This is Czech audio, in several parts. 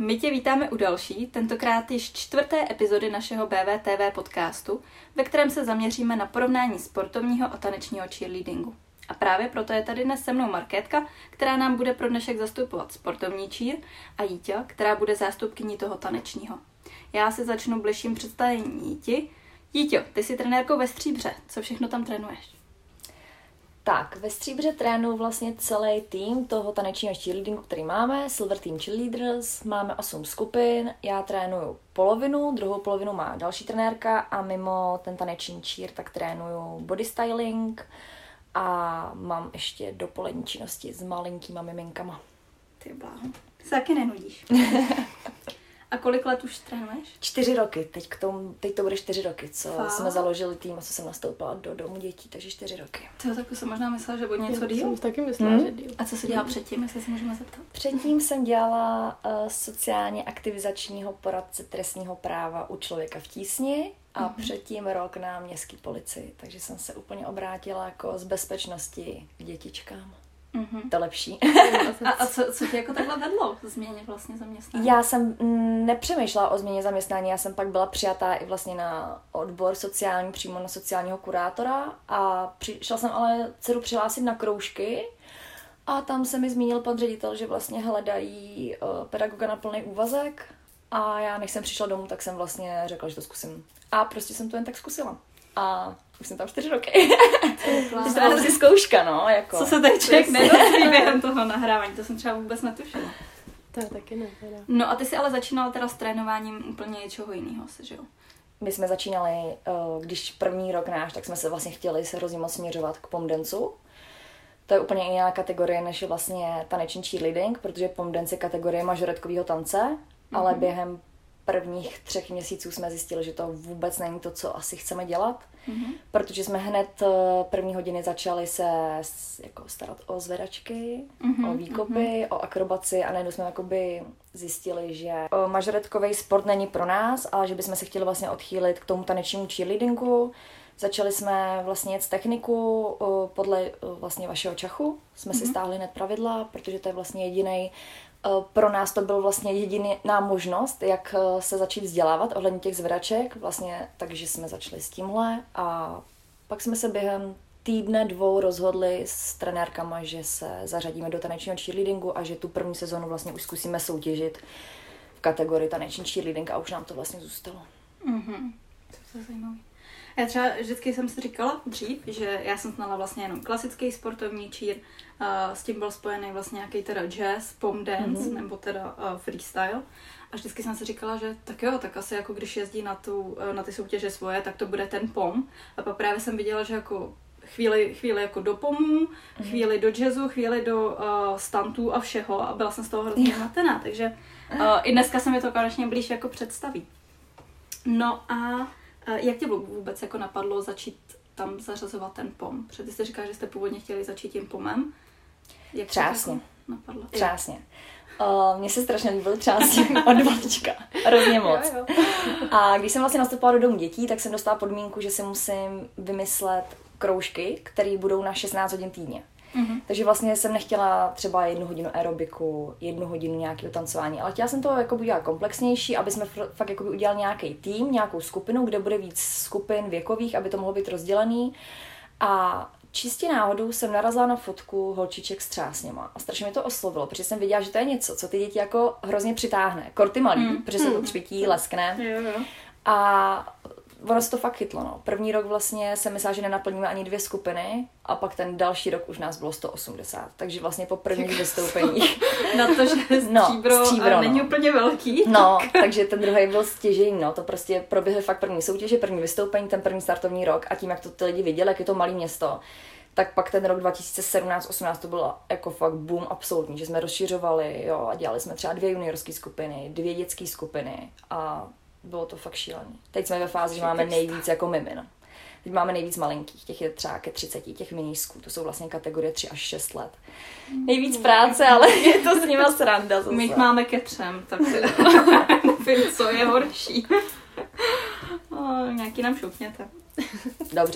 my tě vítáme u další, tentokrát již 4. epizody našeho BVTV podcastu, ve kterém se zaměříme na porovnání sportovního a tanečního cheerleadingu. A právě proto je tady dnes se mnou Markétka, která nám bude pro dnešek zastupovat sportovní cheer, a Jíťa, která bude zástupkyní toho tanečního. Já si začnu bližším představením Jíti. Jíťo, ty jsi trenérkou ve Stříbře, co všechno tam trénuješ? Tak, ve Stříbře trénuji vlastně celý tým toho tanečního cheerleadingu, který máme, Silver Team Cheerleaders, máme 8 skupin, já trénuju polovinu, druhou polovinu má další trenérka a mimo ten taneční cheer tak trénuju body styling a mám ještě dopolední činnosti s malinkýma miminkama. Ty bláho, ty se taky nenudíš. A kolik let už trénuješ? 4 roky, teď to bude 4 roky, co Fakt? jsme založili tým a co jsem nastoupila do domu dětí, takže 4 roky. Tak jsem možná myslela, že bude něco díl. Jsem taky myslela, že díl. A co se dělá předtím, jestli se můžeme zeptat? Předtím jsem dělala sociálně aktivizačního poradce trestního práva u Člověka v tísni a předtím rok na městské policii, takže jsem se úplně obrátila jako z bezpečnosti k dětičkám. To lepší. A co tě jako takhle vedlo změně vlastně zaměstnání? Já jsem nepřemýšlela o změně zaměstnání, já jsem pak byla přijatá i vlastně na odbor sociální, přímo na sociálního kurátora a šla jsem ale dceru přihlásit na kroužky a tam se mi zmínil pan ředitel, že vlastně hledají pedagoga na plný úvazek a já než jsem přišla domů, tak jsem vlastně řekla, že to zkusím. A prostě jsem to jen tak zkusila. A už jsem tam 4 roky. To byla vlastně zkouška, no. Jako. Co se tady člověk nedozví během toho nahrávání, to jsem třeba vůbec netušila. To taky ne. No a ty jsi ale začínala teda s trénováním úplně něčeho jiného, že jo? My jsme začínali, když první rok náš, tak jsme se vlastně chtěli se hrozně moc směřovat k pom danceu. To je úplně jiná kategorie, než je vlastně taneční cheerleading, protože pom dance je kategorie mažoretkového tance, ale během prvních 3 měsíců jsme zjistili, že to vůbec není to, co asi chceme dělat, protože jsme hned první hodiny začali se jako starat o zvedačky, o výkopy, o akrobaci a najednou jsme jakoby zjistili, že mažoretkový sport není pro nás, ale že bychom se chtěli vlastně odchýlit k tomu tanečnímu cheerleadingu. Začali jsme vlastně jet techniku podle vlastně vašeho čachu. Jsme si stáhli hned pravidla, protože to je vlastně jedinej. Pro nás to byl vlastně jediná možnost, jak se začít vzdělávat ohledně těch zvedaček, vlastně, takže jsme začali s tímhle a pak jsme se během týdne 2 rozhodli s trenérkama, že se zařadíme do tanečního cheerleadingu a že tu první sezonu vlastně už zkusíme soutěžit v kategorii taneční cheerleading a už nám to vlastně zůstalo. To je zajímavé. Já třeba vždycky jsem si říkala dřív, že já jsem znala vlastně jenom klasický sportovní cheer, s tím byl spojený vlastně nějaký teda jazz, pom dance nebo teda freestyle. A vždycky jsem si říkala, že tak jo, tak asi jako když jezdí na ty soutěže svoje, tak to bude ten pom. A pak právě jsem viděla, že jako chvíli jako do pomů, chvíli do jazzu, chvíli do stantů a všeho a byla jsem z toho hrozně natená, takže i dneska se mi to konečně blíž jako představí. No a jak tě vůbec jako napadlo začít tam zařazovat ten pom? Protože ty jsi říkala, že jste původně chtěli začít tím pomem. Jak Třásně. Jako napadlo? Třásně. Mně se strašně líbil třásně od malička. Hrozně moc. Jo. A když jsem vlastně nastoupila do domu dětí, tak jsem dostala podmínku, že si musím vymyslet kroužky, které budou na 16 hodin týdně. Takže vlastně jsem nechtěla třeba 1 hodinu aerobiku, 1 hodinu nějakého tancování, ale chtěla jsem to jako udělat komplexnější, aby jsme fakt jako udělali nějaký tým, nějakou skupinu, kde bude víc skupin věkových, aby to mohlo být rozdělený. A čistě náhodou jsem narazila na fotku holčiček s třásněma a strašně mě to oslovilo, protože jsem viděla, že to je něco, co ty děti jako hrozně přitáhne. Korty malý, protože se to třpití, leskne. Jo. A ono se to fakt chytlo, no. První rok vlastně jsem myslela, že nenaplníme ani 2 skupiny a pak ten další rok už nás bylo 180. Takže vlastně po prvních vystoupeních. Na to, že stříbro není úplně velký. No, takže ten druhý byl stěžejní, no. To prostě proběhly fakt první soutěže, první vystoupení, ten první startovní rok a tím, jak to ty lidi viděli, jak je to malé město, tak pak ten rok 2017-18 to bylo jako fakt boom absolutní, že jsme rozšiřovali, jo, a dělali jsme třeba 2 juniorské skupiny, 2 dětské skupiny a bylo to fakt šílený. Teď jsme ve fázi, že máme nejvíc jako mimin. Teď máme nejvíc malinkých, těch je třeba ke 30, těch minisků, to jsou vlastně kategorie 3 až 6 let. Nejvíc práce, ale je to s nima sranda zase. My jich máme ke 3, tak nevím, co je horší. Nějaký nám šupněte. Dobře.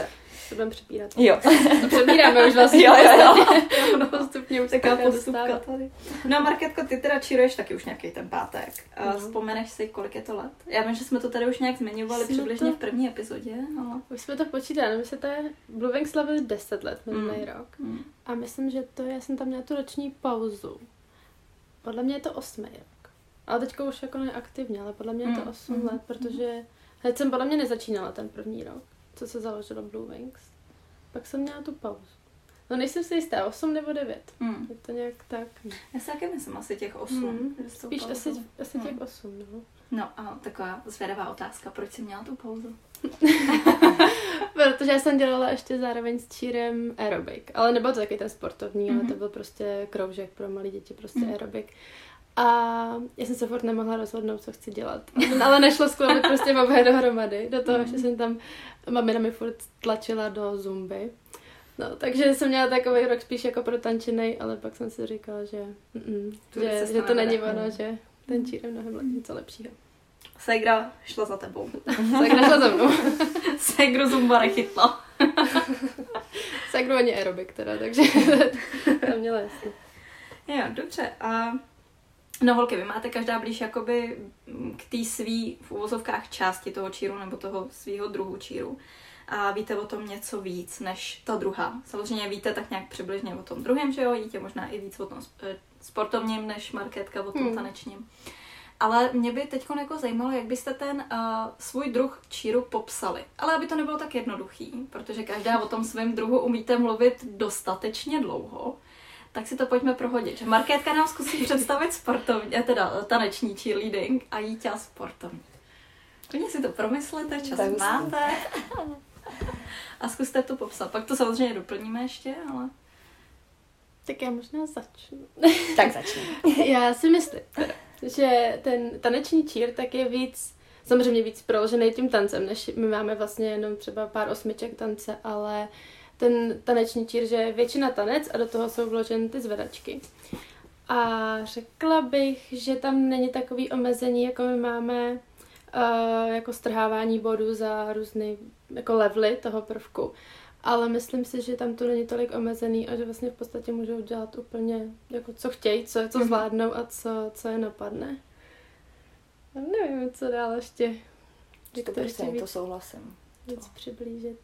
se budeme přepírat. Jo. To přebíráme už vlastně. Jo. No, postupně už Taková se postupka tady. No Markétko, ty teda číruješ taky už nějaký ten pátek. Vzpomeneš si, kolik je to let? Já vím, že jsme to tady už nějak zmiňovali přibližně v první epizodě. Ale... Už jsme to počítali, myslím, že to je Blue Wings slavili 10 let minulý rok. A myslím, že to já jsem tam měla tu roční pauzu. Podle mě je to 8. rok. Ale teďka už jako neaktivně, ale podle mě je to 8 let, protože hned jsem podle mě nezačínala ten první rok, co se založilo Blue Wings. Pak jsem měla tu pauzu. No nejsem si jistá, 8 nebo 9. Je to nějak tak. Já si taky myslím asi těch 8. Spíš asi těch 8, no. No a taková zvědavá otázka, proč jsi měla tu pauzu? Protože já jsem dělala ještě zároveň s čírem aerobik. Ale nebyl to taky ten sportovní, ale to byl prostě kroužek pro malé děti, prostě aerobik. A já jsem se furt nemohla rozhodnout, co chci dělat. Ale nešlo skloubit prostě obě dohromady. Do toho, že jsem tam, mamina mi furt tlačila do zumby. No, takže jsem měla takový rok spíš jako protančenej, ale pak jsem si říkala, že to není ono, že ten čír je mnohem něco lepšího. Ségra šla za tebou. Ségra šla za mnou. Ségru zumba nechytla. Ségru ani aerobik teda, takže to měla jasně. Jo, dobře. No holky, vy máte každá blíž jakoby k té svý v uvozovkách části toho číru nebo toho svýho druhu číru. A víte o tom něco víc než ta druhá. Samozřejmě víte tak nějak přibližně o tom druhém, že jo? Víte možná i víc o tom sportovním než Markétka o tom tanečním. Ale mě by teď jako zajímalo, jak byste ten svůj druh číru popsali. Ale aby to nebylo tak jednoduchý, protože každá o tom svém druhu umíte mluvit dostatečně dlouho, tak si to pojďme prohodit. Markétka nám zkusí představit sportovní, teda taneční cheerleading a Jíťa sportovní. Klidně si to promyslete, čas máte. A zkuste to popsat. Pak to samozřejmě doplníme ještě, ale... Tak já možná začnu. Tak začnu. Já si myslím, že ten taneční cheer tak je samozřejmě víc proložený tím tancem, než my máme vlastně jenom třeba pár osmiček tance, ale ten taneční cheer, že je většina tanec a do toho jsou vloženy ty zvedačky. A řekla bych, že tam není takový omezení, jako my máme jako strhávání bodů za různý jako levely toho prvku. Ale myslím si, že tam to není tolik omezený a že vlastně v podstatě můžou dělat úplně jako co chtějí, co zvládnou a co je napadne. A nevím, co dál ještě. To ještě víc, to souhlasím. Víc přiblížit.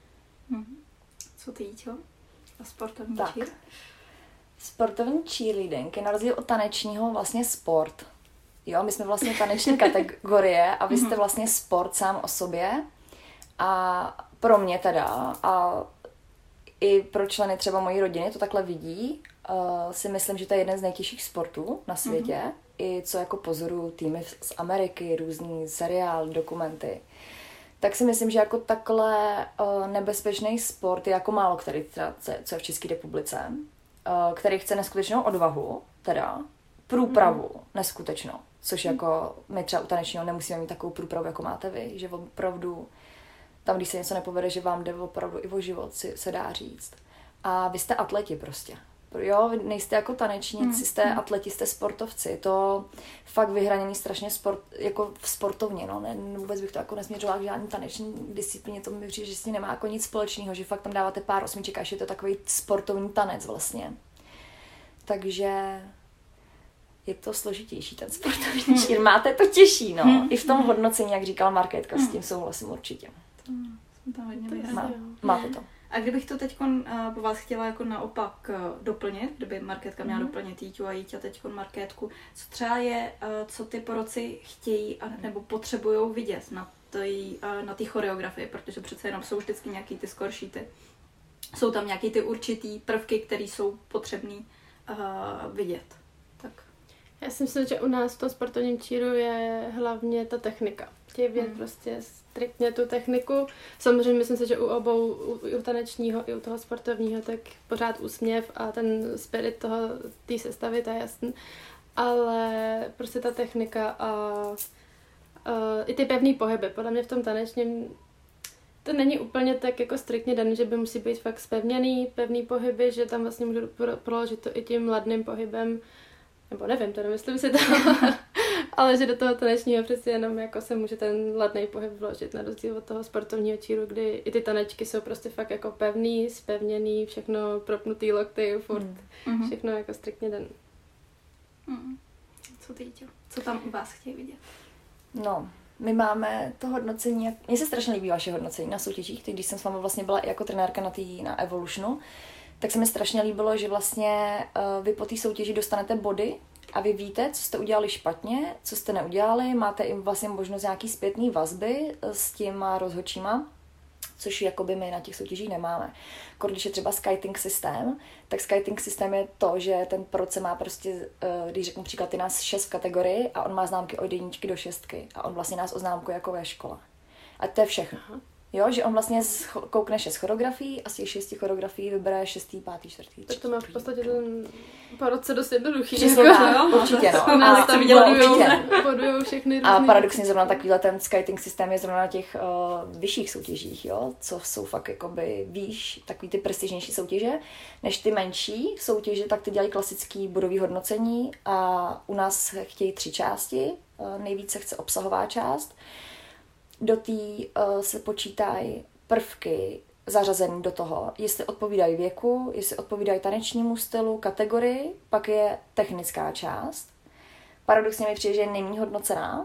Co ty, Jíťo? A sportovní tak. cheer? Sportovní cheerleading je na rozdíl od tanečního vlastně sport. Jo, my jsme vlastně taneční kategorie a vy jste vlastně sport sám o sobě. A pro mě teda a i pro členy třeba mojí rodiny to takhle vidí, si myslím, že to je jeden z nejtěžších sportů na světě. I co jako pozoruju týmy z Ameriky, různý seriál, dokumenty. Tak si myslím, že jako takhle nebezpečný sport je jako málo který, teda, co je v České republice, který chce neskutečnou odvahu, teda průpravu neskutečnou, což jako my třeba u tanečního nemusíme mít takovou průpravu, jako máte vy, že opravdu tam, když se něco nepovede, že vám jde opravdu i o život, se dá říct. A vy jste atleti prostě. Jo, vy nejste jako tanečníci, jste atleti, jste sportovci. Je to fakt vyhraněný strašně jako v sportovně, no. Vůbec bych to jako nesměřovala k žádný taneční disciplíně, to mi přijde, že s tím nemá jako nic společného, že fakt tam dáváte pár osmiček a je to takový sportovní tanec vlastně. Takže je to složitější ten sportovní čír. Máte to těžší, no. I v tom hodnocení, jak říkala Markétka, s tím souhlasím určitě. Máte to. A kdybych to teď po vás chtěla jako naopak doplnit, kdyby Markétka měla doplnit Jíťu a Jíťa teď Markétku, co třeba je, co ty poroci chtějí nebo potřebujou vidět na té choreografii, protože přece jenom jsou vždycky nějaký ty skoršíty. Jsou tam nějaký ty určitý prvky, které jsou potřebný vidět. Tak. Já si myslím, že u nás v tom sportovním číru je hlavně ta technika. Chtějí vidět prostě striktně tu techniku. Samozřejmě myslím si, že u obou, i u tanečního, i u toho sportovního, tak pořád úsměv a ten spirit té sestavy, to je jasný. Ale prostě ta technika a i ty pevný pohyby. Podle mě v tom tanečním to není úplně tak jako striktně daný, že by musí být fakt spevněný, pevný pohyby, že tam vlastně můžu proložit to i tím ladným pohybem. Nebo nevím, to nemyslím si to, ale že do toho tanečního přeci jenom jako se může ten ladný pohyb vložit na rozdíl od toho sportovního číru, kdy i ty tanečky jsou prostě fakt jako pevný, zpevněný, všechno propnutý lokty, furt všechno jako striktně den. Co ty, Jíťo? Co tam u vás chtějí vidět? No, my máme to hodnocení, mně se strašně líbí vaše hodnocení na soutěžích, když jsem s vámi vlastně byla jako trenérka na Evolutionu, tak se mi strašně líbilo, že vlastně vy po té soutěži dostanete body a vy víte, co jste udělali špatně, co jste neudělali, máte i vlastně možnost nějaký zpětný vazby s těma rozhodčíma, což jakoby my na těch soutěžích nemáme. Když je třeba skating systém, tak skating systém je to, že ten proce má prostě, když řeknu příklad, je nás 6 v kategorii a on má známky od 1 do 6 a on vlastně nás oznámkuje jako ve škole. A to je všechno. Aha. Jo, že on vlastně koukne 6 choreografií a z těch 6 choreografií vybere 6., 5., 4., 3. Tak to má v podstatě ten po roce dost jednoduchý. Přesně tak, určitě, no. A tam bodujou všechny různý. A paradoxně zrovna takovýhle ten skating systém je zrovna na těch vyšších soutěžích, jo, co jsou fakt jakoby výš, takový ty prestižnější soutěže, než ty menší soutěže, tak ty dělají klasický bodový hodnocení a u nás chtějí 3 části, nejvíce chce obsahová část. Do té se počítají prvky zařazený do toho, jestli odpovídají věku, jestli odpovídají tanečnímu stylu, kategorii, pak je technická část. Paradoxně mi přijde, že je nejméně hodnocená.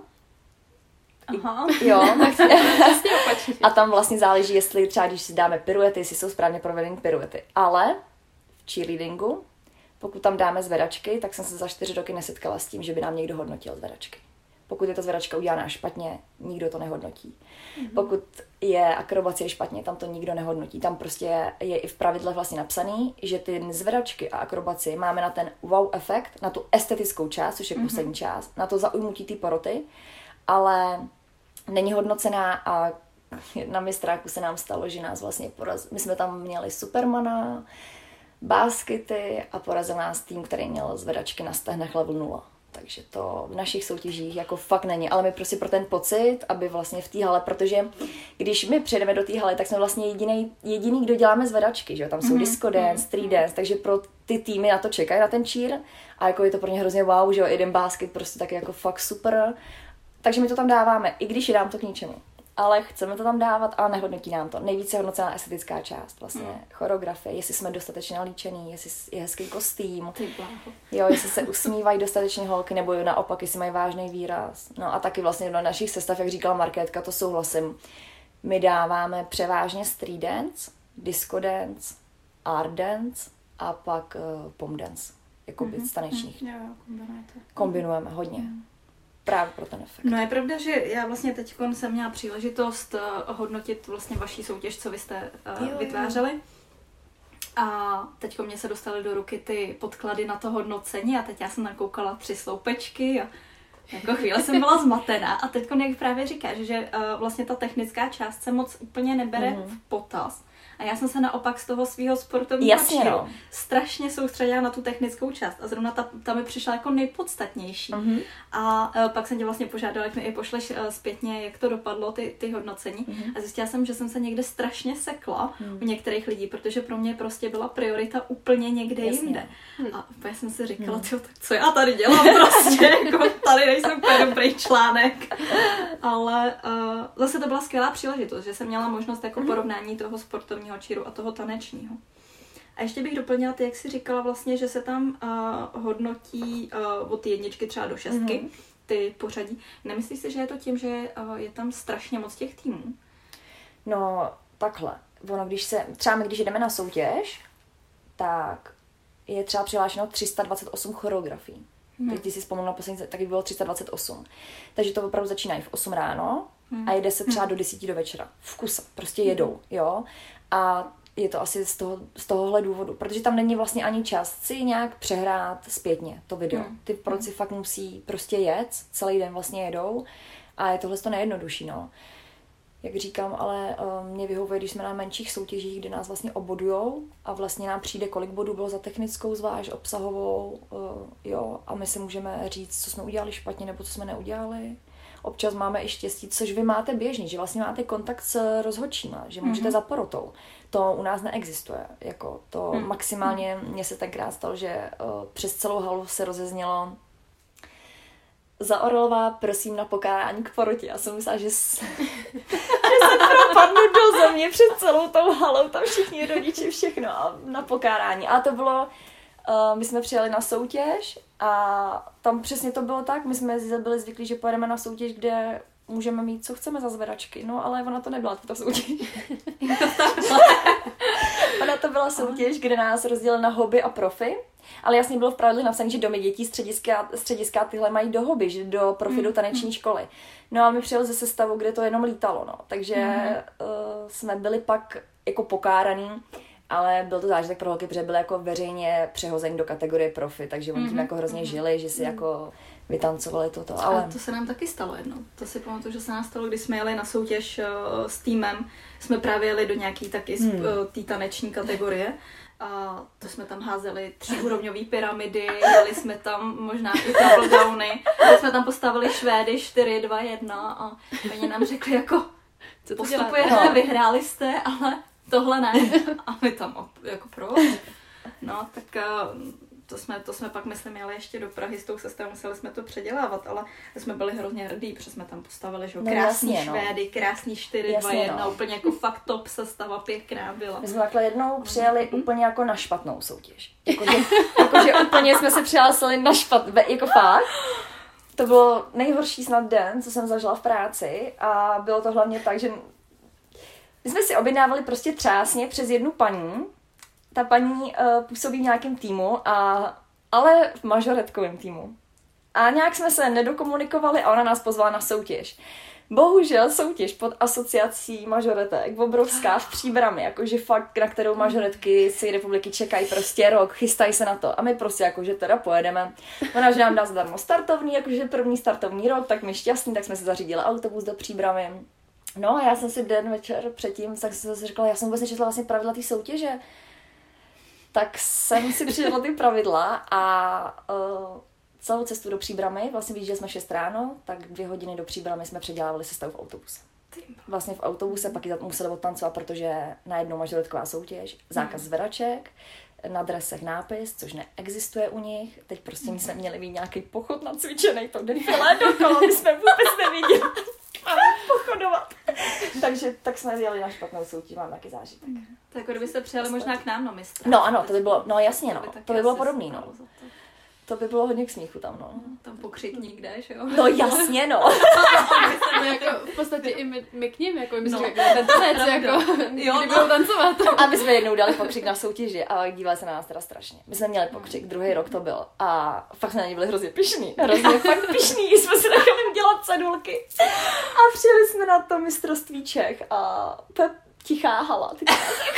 Aha. Jo. Vlastně opačně. A tam vlastně záleží, jestli třeba, když si dáme piruety, jestli jsou správně provedeny piruety. Ale v cheerleadingu, pokud tam dáme zvedačky, tak jsem se za 4 roky nesetkala s tím, že by nám někdo hodnotil zvedačky. Pokud je ta zvedačka udělaná špatně, nikdo to nehodnotí. Pokud je akrobacie špatně, tam to nikdo nehodnotí. Tam prostě je i v pravidle vlastně napsaný, že ty zvedačky a akrobacie máme na ten wow efekt, na tu estetickou část, což je poslední část, na to zaujmutí té poroty, ale není hodnocená a na mistráku se nám stalo, že nás vlastně my jsme tam měli Supermana, baskety a porazil nás tým, který měl zvedačky na stehnech level 0. Takže to v našich soutěžích jako fakt není, ale my prostě pro ten pocit, aby vlastně v té hale, protože když my přijedeme do té haly, tak jsme vlastně jediný, kdo děláme zvedačky, že jo, tam jsou disco dance, street dance, takže pro ty týmy na to čekají, na ten cheer a jako je to pro ně hrozně wow, že jo, jeden basket prostě taky jako fakt super, takže my to tam dáváme, i když je nám to k ničemu. Ale chceme to tam dávat, ale nehodnotí nám to. Nejvíce hodnocená estetická část, vlastně choreografie, jestli jsme dostatečně nalíčený, jestli je hezký kostým, jo, jestli se usmívají dostatečně holky, nebo naopak, jestli mají vážný výraz. No a taky vlastně do našich sestav, jak říkala Markétka, to souhlasím. My dáváme převážně street dance, disco dance, art dance a pak pom dance, jakoby z tanečních. Jo, kombinujeme hodně. Právě pro ten efekt. No je pravda, že já vlastně teď jsem měla příležitost hodnotit vlastně vaší soutěž, co vy jste vytvářeli. A teď mě se dostaly do ruky ty podklady na to hodnocení a teď já jsem nakoukala 3 sloupečky a jako chvíli jsem byla zmatená. A teď jak právě říkáš, že vlastně ta technická část se moc úplně nebere v potaz. A já jsem se naopak z toho svého sportovního číru strašně soustředila na tu technickou část. A zrovna ta mi přišla jako nejpodstatnější. A pak jsem tě vlastně požádala, jak mi i pošleš zpětně, jak to dopadlo, ty hodnocení. A zjistila jsem, že jsem se někde strašně sekla u některých lidí, protože pro mě prostě byla priorita úplně někde jinde. A úplně jsem si říkala, tak co já tady dělám prostě, jako tady nejsem úplně dobrý článek. Ale zase to byla skvělá příležitost, že jsem měla možnost jako porovnání toho sportovního číru a toho tanečního. A ještě bych doplnila, ty, jak jsi říkala vlastně, že se tam hodnotí od 1 třeba do 6, ty pořadí. Nemyslíš si, že je to tím, že je tam strašně moc těch týmů? No, takhle. Ono, když jdeme na soutěž, tak je třeba přihlášeno 328 choreografií. Teď ty si vzpomněla na poslední, taky bylo 328. Takže to opravdu začínají v 8 ráno a jede se třeba do 10 do večera. V kuse. Prostě jedou, jo. A je to asi z tohohle důvodu, protože tam není vlastně ani čas si nějak přehrát zpětně to video. Ty proci fakt musí prostě jet, celý den vlastně jedou a je tohle to nejjednodušší, no. Jak říkám, ale mě vyhovuje, když jsme na menších soutěžích, kde nás vlastně obodujou a vlastně nám přijde, kolik bodů bylo za technickou zvlášť, obsahovou, jo, a my si můžeme říct, co jsme udělali špatně nebo co jsme neudělali. Občas máme i štěstí, což vy máte běžný, že vlastně máte kontakt s rozhodčíma, že můžete za porotou. To u nás neexistuje. Jako to maximálně mně se tenkrát stalo, že přes celou halu se rozeznělo Zaorlová, prosím na pokárání k porotě. Já jsem myslela, že se propadnu do země před celou tou halou, tam všichni rodiči, všechno a na pokárání. A to bylo, my jsme přijeli na soutěž a tam přesně to bylo tak, my jsme byli zvyklí, že pojedeme na soutěž, kde můžeme mít, co chceme za zvedačky, no ale ona to nebyla, ta soutěž. Ona to byla soutěž, kde nás rozdělili na hobby a profi, ale jasně bylo v pravidlech napsané, že domy dětí střediska tyhle mají do hobby, že do profi do taneční školy. No a my přijeli ze sestavu, kde to jenom lítalo, no. Takže jsme byli pak jako pokáraný, ale byl to zážitek pro holky, protože byly jako veřejně přehození do kategorie profi, takže oni tím jako hrozně žili, že si jako vytancovali toto. Ale to se nám taky stalo jednou. To si pamatuju, že se nám stalo, když jsme jeli na soutěž s týmem. Jsme právě jeli do nějaký taky té taneční kategorie. A to jsme tam házeli 3úrovňový pyramidy, dali jsme tam možná i double downy. My jsme tam postavili Švédy 4, 2, 1 a oni nám řekli jako postupujete, vyhráli jste, ale tohle ne. A my tam jako proč? No, tak to jsme pak, myslím, jeli ještě do Prahy s tou sestavou, museli jsme to předělávat, ale jsme byli hrozně hrdí, protože jsme tam postavili, že krásný Švédy, krásný 4, 2, 1, úplně jako fakt top sestava, pěkná byla. My jsme takhle jednou přijeli úplně jako na špatnou soutěž. Jakože úplně jsme se přihlásili na jako fakt. To bylo nejhorší snad den, co jsem zažila v práci a bylo to hlavně tak, že my jsme si objednávali prostě třásně přes jednu paní. Ta paní působí v nějakém týmu, ale v mažoretkovém týmu. A nějak jsme se nedokomunikovali a ona nás pozvala na soutěž. Bohužel soutěž pod asociací mažoretek, obrovská v Příbrami, jakože fakt, na kterou mažoretky si republiky čekají prostě rok, chystají se na to. A my prostě jakože teda pojedeme. Ona, že nám dá zadarmo startovní, jakože první startovní rok, tak my šťastní, tak jsme se zařídili autobus do Příbramy. No a já jsem si den večer předtím, tak jsem si řekla, já jsem vůbec nečetla vlastně pravidla té soutěže. Tak jsem si přijela ty pravidla a celou cestu do Příbramy, vlastně vyjížděli jsme 6 ráno, tak 2 hodiny do Příbramy jsme předělávali sestavu v autobuse. Vlastně v autobuse pak ji museli odtancovat, protože najednou mažoretková soutěž, zákaz zvedaček, na dresech nápis, což neexistuje u nich. Teď prostě my jsme měli mít nějaký pochod nacvičený, to defilé dokolo, my jsme vůbec neviděli. Máme pochodovat. Takže tak jsme jeli na špatnou soutěž, mám taky zážitek. Tak kdybyste přijeli možná k nám na mistra. No ano, to by bylo, no jasně no, to by bylo podobný, no. To by bylo hodně k smíchu tam, no. Tam pokřikník jdeš, jo? No jasně, no. Jako, v podstatě i my k ním, jako my jsme řekli, ten tanec, jako, kdy budou tancovat. A my jsme jednou dali pokřik na soutěži a dívali se na nás teda strašně. My jsme měli pokřik, druhý rok to byl a fakt jsme na ně byli hrozně pyšný. Hrozně fakt pyšný, jsme si nechali dělat cedulky. A přijeli jsme na to mistrovství Čech a tichá hala. Ty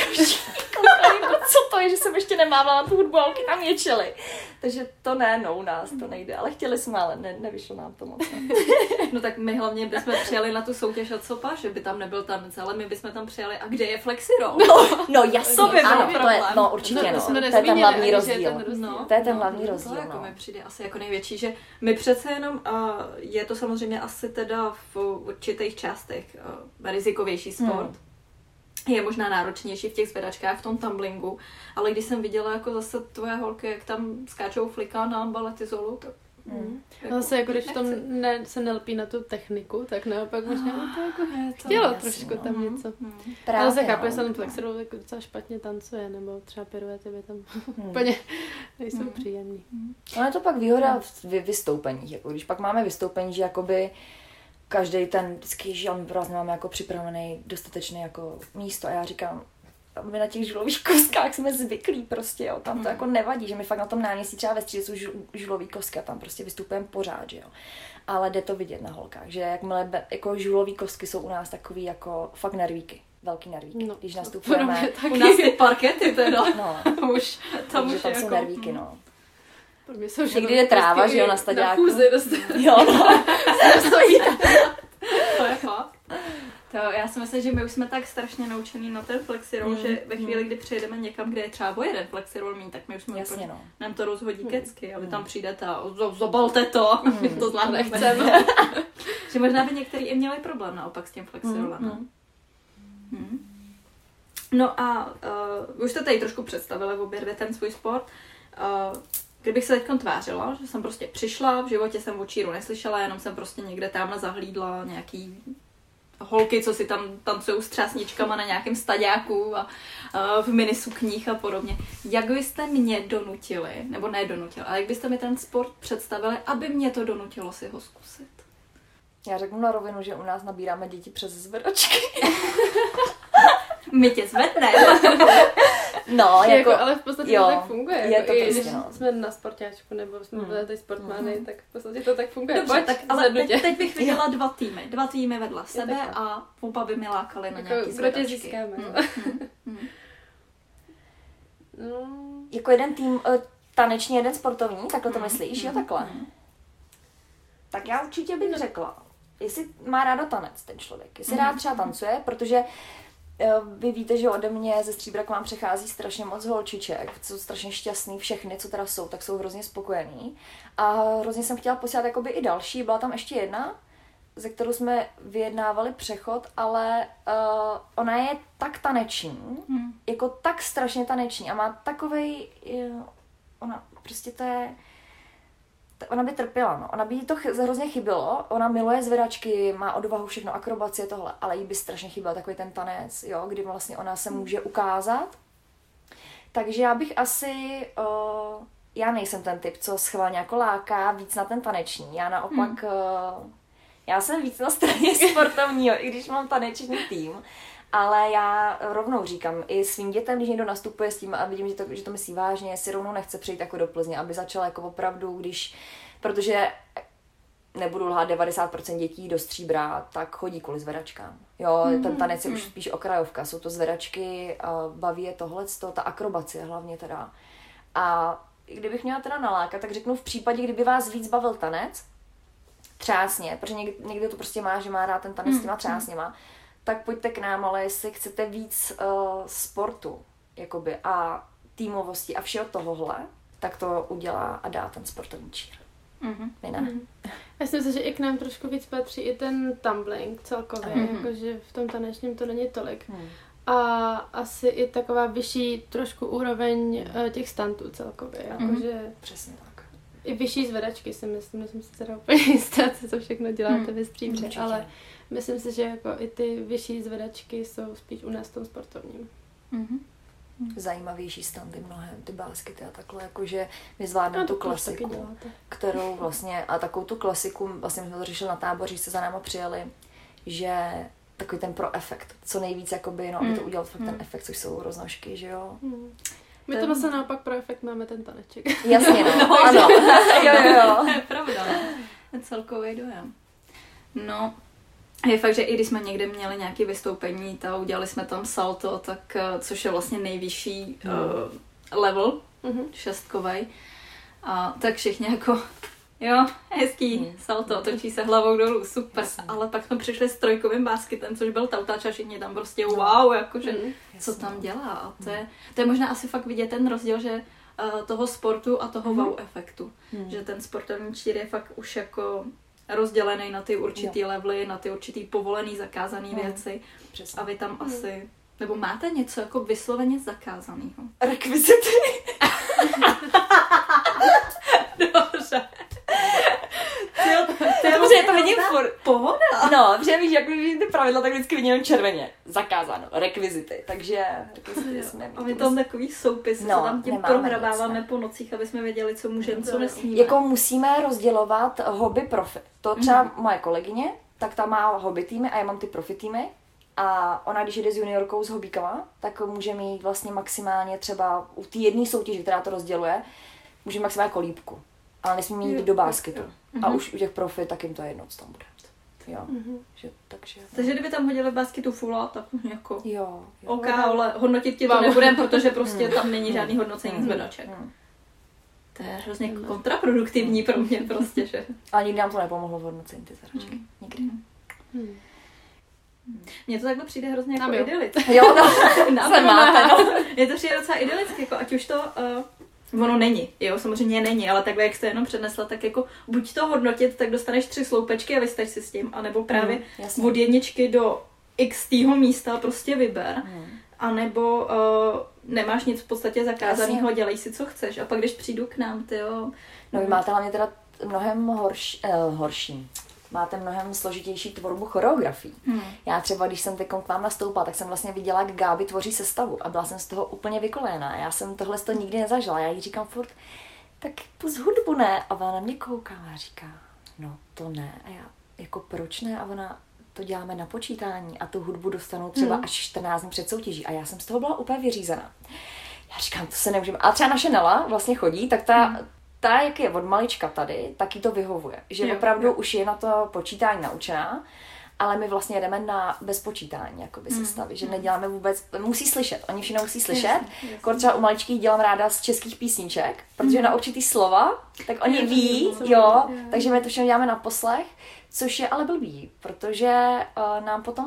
co to je, že jsem ještě nemávala na tu hudbu, ale tam ječeli. Takže to ne, no, u nás to nejde. Ale chtěli jsme, ale nevyšlo nám to moc. No tak my hlavně bychom přijeli na tu soutěž od Sopa, že by tam nebyl tanec, ale my bychom tam přijeli. A kde je Flexiro? No jasně, to by ano, byl to je, no určitě, no. To je ten hlavní rozdíl. To je ten hlavní rozdíl, to jako mi přijde asi jako největší, že my přece jenom, je to samozřejmě asi teda v určitých částech rizikovější sport. Je možná náročnější v těch zvedačkách, v tom tumblingu, ale když jsem viděla jako zase tvoje holky, jak tam skáčou flika na baletizolu, tak... Jako, zase jako když tam se nelpí na tu techniku, tak naopak možná to jako chtělo trošku tam něco. Právě, ale se chápu, že se tam Flexirou docela špatně tancuje, nebo třeba piruety by tam úplně nejsou příjemný. Ale je to pak výhoda v vystoupeních, jako když pak máme vystoupení, že jakoby každý ten vždycky žán vlastně máme jako připravený dostatečný jako místo a já říkám, my na těch žulových koskách jsme zvyklí prostě, jo, tam to jako nevadí, že my fakt na tom náměstí třeba ve Stříži jsou žulový kosky a tam prostě vystupujeme pořád, že jo. Ale jde to vidět na holkách, že jakmile jako žulový kosky jsou u nás takový jako fakt nervíky, velký nervíky, no, když nastupujeme. U nás ty parkety teda, no, už tam jsou jako... nervíky, no. Někdy je tráva, že jo, na staďáku. Jo, no. To je fakt. To já si myslím, že my už jsme tak strašně naučený na ten flexirol, že ve chvíli, kdy přijedeme někam, kde je třeba o jeden flexirol míň, tak my už jsme jasně, no. Nám to rozhodí kecky, a vy tam přijdete a zabalte to, to zvládne chceme. Že možná by některý i měli problém naopak s tím flexirolem. No a už jste tady trošku představili obě dvě ten svůj sport. kdybych se teďkon tvářila, že jsem prostě přišla, v životě jsem o číru neslyšela, jenom jsem prostě někde tamhle zahlídla nějaký holky, co si tam tancují s třásničkama na nějakém staďáku a v minisukních a podobně. Jak byste mě donutili, nebo ne donutili, ale jak byste mi ten sport představili, aby mě to donutilo si ho zkusit? Já řeknu na rovinu, že u nás nabíráme děti přes zvedačky. My tě zvedneme. No, jako, ale v podstatě to tak funguje. Je to jako, prostě, no. Jsme na sportáčku, nebo jsme byli tady sportmány, tak v podstatě to tak funguje. Dobře, Pojď, tak ale teď bych viděla dva týmy vedle sebe a oba by mi lákali na nějaký zvedačky. Kdo tě získáme. Jako jeden tým taneční, jeden sportovní, takhle to myslíš, jo, takhle? Tak já určitě bych řekla, jestli má ráda tanec ten člověk, jestli rád třeba tancuje, protože vy víte, že ode mě ze Stříbra k vám přechází strašně moc holčiček, jsou strašně šťastný, všechny, co teda jsou, tak jsou hrozně spokojení. A hrozně jsem chtěla posílat jakoby i další, byla tam ještě jedna, ze kterou jsme vyjednávali přechod, ale ona je tak taneční, jako tak strašně taneční a má takovej, ona prostě to je, ona by trpěla, no. Ona by jí to hrozně chybilo, ona miluje zvedačky, má odvahu, všechno, akrobacie, tohle, ale jí by strašně chyběl takový ten tanec, jo, kdy vlastně ona se může ukázat. Takže já bych asi, já nejsem ten typ, co schválně jako láká víc na ten taneční, já naopak, já jsem víc na straně sportovního, i když mám taneční tým. Ale já rovnou říkám i svým dětem, když někdo nastupuje s tím a vidím, že to myslí vážně, si rovnou nechce přijít jako do Plzně, aby začala jako opravdu, protože nebudu lhát, 90% dětí do Stříbra, tak chodí kvůli zvedačkám. Jo, ten tanec je už spíš okrajovka, jsou to zvedačky, baví je tohleto, ta akrobacie hlavně teda. A kdybych měla teda nalákat, tak řeknu v případě, kdyby vás víc bavil tanec, třásně, protože někdo to prostě má, že má rád ten tanec s těma třásněma, tak pojďte k nám, ale jestli chcete víc sportu jakoby, a týmovosti a všeho tohohle, tak to udělá a dá ten sportovní čír. Já si myslím, že i k nám trošku víc patří i ten tumbling celkově, jakože v tom tanečním to není tolik. A asi i taková vyšší trošku úroveň těch stantů celkově, jakože... Přesně tak. I vyšší zvedačky si myslím si teda úplně jistá, co všechno děláte ve Stříbře, ale myslím si, že jako i ty vyšší zvedačky jsou spíš u nás v tom sportovním. Zajímavější standy mnohem, ty baskety a takhle, jakože my zvládneme tu klasiku, kterou vlastně, a takovou tu klasiku, vlastně jsme to řešili na táboře, jste za náma přijeli, že takový ten pro efekt, co nejvíc jakoby, no, aby to udělal fakt ten efekt, což jsou roznožky, že jo. My to zase naopak pro efekt máme ten taneček. Jasně, no, ano. jo. To je pravda, no. Celkový dojem. No, je fakt, že i když jsme někde měli nějaké vystoupení, udělali jsme tam salto, tak, což je vlastně nejvyšší level, šestkovej. A tak všichni jako, jo, hezký salto, točí se hlavou dolů, super. Ale pak jsme přišli s trojkovým basketem, což byl tautač a všichni tam prostě wow, jakože, co tam dělá. A to je možná asi fakt vidět ten rozdíl, že toho sportu a toho wow efektu. Že ten sportovní čír je fakt už jako rozdělený na ty určitý levely, na ty určitý povolený, zakázaný věci. Přesně. A vy tam asi, nebo máte něco jako vysloveně zakázanýho? Rekvizity. Dobře. Dobře, to vidím furt. Pohoda. No, protože víš, jak vidím ty pravidla, tak vždycky vidím červeně. Zakázáno. Rekvizity. Takže rekvizity jsme. A my tam takový soupisy, co tam tím prohrabáváme po nocích, aby jsme věděli, co můžeme, co nesmíme. Jako musíme rozdělovat hobby profi. To třeba moje kolegyně, tak ta má hobby týmy a já mám ty profi týmy. A ona, když jde s juniorkou s hobíkama, tak může mít vlastně maximálně třeba u té jedné soutěže, která to rozděluje, může maximálně kolíbku. Ale nesmí mít do basketu. A už u těch profi, tak jim to je jedno, co tam bude. Jo. Takže kdyby tam hodili v basketu fula, tak jako jo. OK, ale hodnotit ti to nebudem, protože prostě tam není žádný hodnocení zvedaček. To je hrozně kontraproduktivní pro mě prostě, že? Ale nikdy nám to nepomohlo v hodnocení ty zvedačky. Nikdy. Mně to takhle přijde hrozně jako idylicky. Jo, no. Mně to přijde docela idylicky, jako ať už to... ono není, jo, samozřejmě není, ale takhle, jak jste jenom přednesla, tak jako buď to hodnotit, tak dostaneš 3 sloupečky a vystač si s tím, anebo právě od 1 do x místa prostě vyber. A nebo nemáš nic v podstatě zakázaného, dělej si, co chceš. A pak, když přijdu k nám, tyjo... No vy máte hlavně teda mnohem horší. Máte mnohem složitější tvorbu choreografií. Já třeba, když jsem teď k vám nastoupila, tak jsem vlastně viděla, jak Gáby tvoří sestavu a byla jsem z toho úplně vykolejená. Já jsem tohle nikdy nezažila. Já jí říkám furt, tak pust hudbu, ne? A ona na mě kouká a říká, no to ne. A já, jako proč ne? A ona, to děláme na počítání a tu hudbu dostanu třeba až 14 dní před soutěží. A já jsem z toho byla úplně vyřízená. Já říkám, to se nemůžeme. A třeba naše Nela vlastně chodí, tak ta, jak je od malička tady, tak jí to vyhovuje. Že opravdu už je na to počítání naučená, ale my vlastně jedeme na bez počítání jakoby sestavy, že neděláme vůbec, musí slyšet, oni všechno musí slyšet. Kor třeba u maličkých dělám ráda z českých písniček, protože na určitý slova, tak oni ví, takže my to všechno děláme na poslech, což je ale blbý, protože nám potom,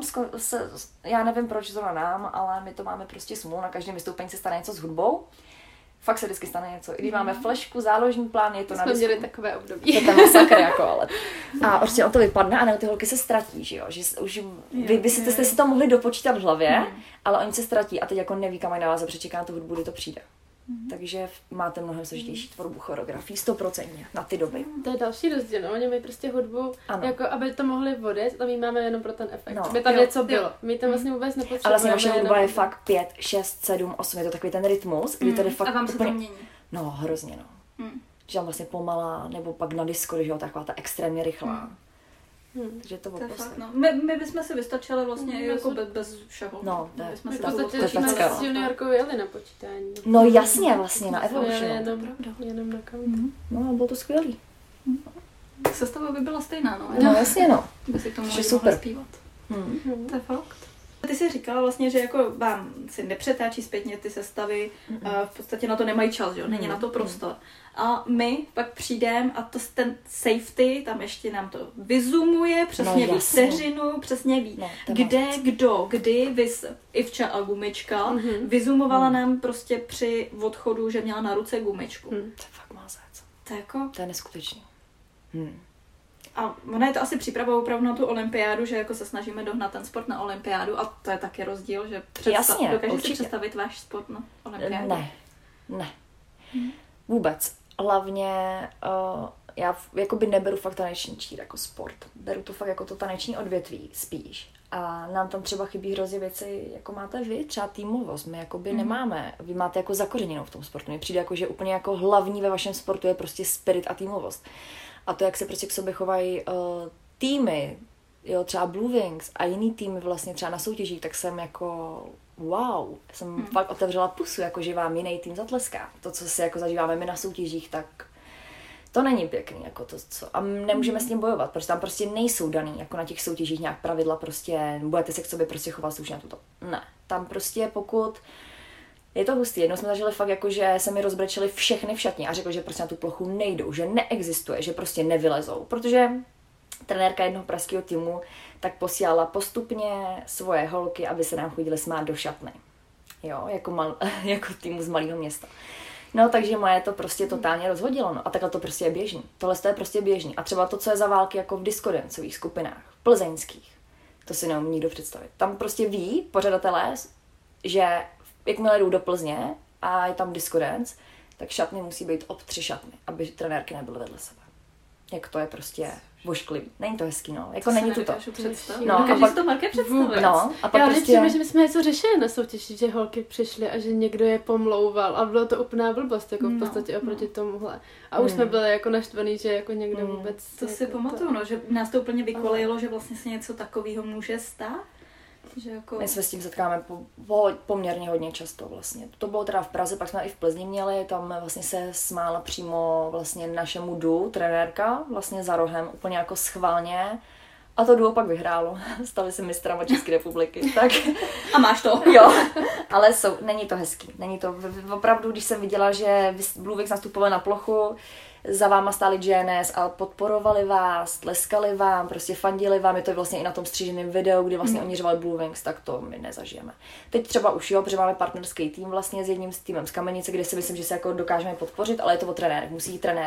já nevím proč zrovna nám, ale my to máme prostě smůlu, na každém vystoupení se stane něco s hudbou. Fakt se vždycky stane něco. I když máme flešku, záložní plán, je to na disku. Jsme měli takové období. To je ten masakr jako, ale. A prostě on to vypadne a ne, ty holky se ztratí, že jo. Že už vy jste si to mohli dopočítat v hlavě, ale oni se ztratí a teď jako neví, kam mají na vás a přečeká na tu hudbu, kdy to přijde. Takže máte mnohem složitější tvorbu choreografií, 100% na ty doby. To je další rozdíl, no. Oni mají prostě hudbu, jako aby to mohli vodit, a my máme jenom pro ten efekt, aby tam něco bylo. My tam vlastně vůbec nepotřebujeme. A vlastně naše hudba je fakt 5, 6, 7, 8, je to takový ten rytmus, kdy to je fakt a vám se to mění. No, hrozně, no. Že tam vlastně pomalá, nebo pak na disco, když jo, taková ta extrémně rychlá. Takže to fakt, no. My bychom si vystačili vlastně jako bez všeho. No, to je jsme s juniorkou jeli na počítání. No jasně, vlastně na Evolution. Jenom na count. No, bylo to skvělý. Sestava by byla stejná, no. No jasně, no. By si k tomu super zpívat. To je fakt. Ty jsi říkala vlastně, že jako vám si nepřetáčí zpětně ty sestavy, v podstatě na to nemají čas, jo? Není na to prostor. A my pak přijdeme a ten safety, tam ještě nám to vyzoomuje, přesně ví vteřinu, přesně ví, kde, kdo, kdy, vys Ivča a gumička, vyzoomovala nám prostě při odchodu, že měla na ruce gumičku. To je fakt mázec. To je neskutečný. A ona je to asi příprava opravdu na tu olympiádu, že jako se snažíme dohnat ten sport na olympiádu a to je taky rozdíl, že dokážeš si představit váš sport na olympiádu? Ne. Vůbec. Hlavně já jakoby neberu fakt taneční čír jako sport. Beru to fakt jako to taneční odvětví spíš. A nám tam třeba chybí hrozně věci, jako máte vy, třeba týmovost. My jakoby nemáme. Vy máte jako zakořeněnou v tom sportu. Mně přijde jako, že úplně jako hlavní ve vašem sportu je prostě spirit a týmovost. A to, jak se prostě k sobě chovají týmy, jo, třeba Blue Wings a jiný týmy vlastně třeba na soutěžích, tak jsem jako wow, jsem fakt otevřela pusu, jako že vám jiný tým zatleská. To, co si jako zažíváme my na soutěžích, tak to není pěkný, jako to, co. A nemůžeme s tím bojovat, protože tam prostě nejsou daný, jako na těch soutěžích nějak pravidla, prostě budete se k sobě prostě chovat slušně na tuto. Ne, tam prostě pokud je to hustý. Jednou jsme zažili fakt jako, že se mi rozbrečeli všechny v šatně a řekli, že prostě na tu plochu nejdou, že neexistuje, že prostě nevylezou, protože trenérka jednoho pražského týmu tak posílala postupně svoje holky, aby se nám chodili smát do šatny. Jo, jako týmu z malého města. No, takže moje to prostě totálně rozhodilo, no. A takhle to prostě je běžný. Tohle je prostě běžný. A třeba to, co je za války jako v diskodancových skupinách, plzeňských, to si neumí nikdo představit. Tam prostě ví pořadatelé, že jakmile jdou do Plzně a je tam disco dance, tak šatny musí být ob 3 šatny, aby trenérky nebyly vedle sebe. Jak to je prostě vošklivý. Není to hezký, no. Jako není to. No, a pak si to Marké představit. No, a pak já prostě... že my jsme něco řešili na soutěži, že holky přišly a že někdo je pomlouval a bylo to úplná blbost, jako v podstatě oproti tomuhle. A už jsme byli jako naštvaný, že jako někdo vůbec... To si pamatuju, no, že nás to úplně vykolejilo, že vlastně se něco takového může stát. Že jako... My se s tím setkáme poměrně hodně často vlastně. To bylo teda v Praze, pak jsme i v Plzni měli, tam vlastně se smála přímo vlastně našemu duo, trenérka, vlastně za rohem, úplně jako schválně. A to duo pak vyhrálo. Stali se mistrama České republiky. Tak... A máš to. Jo, ale není to hezký. Není to, opravdu, když jsem viděla, že Blue Wings nastupovali na plochu, za váma stáli GNS a podporovali vás, tleskali vám, prostě fandili vám, je to vlastně i na tom stříženém videu, kdy vlastně oni řvali Blue Wings, tak to my nezažijeme. Teď třeba už jo, protože máme partnerský tým vlastně s jedním týmem z Kamenice, kde si myslím, že se jako dokážeme podpořit, ale je to o trenérech, musí jít trenéři.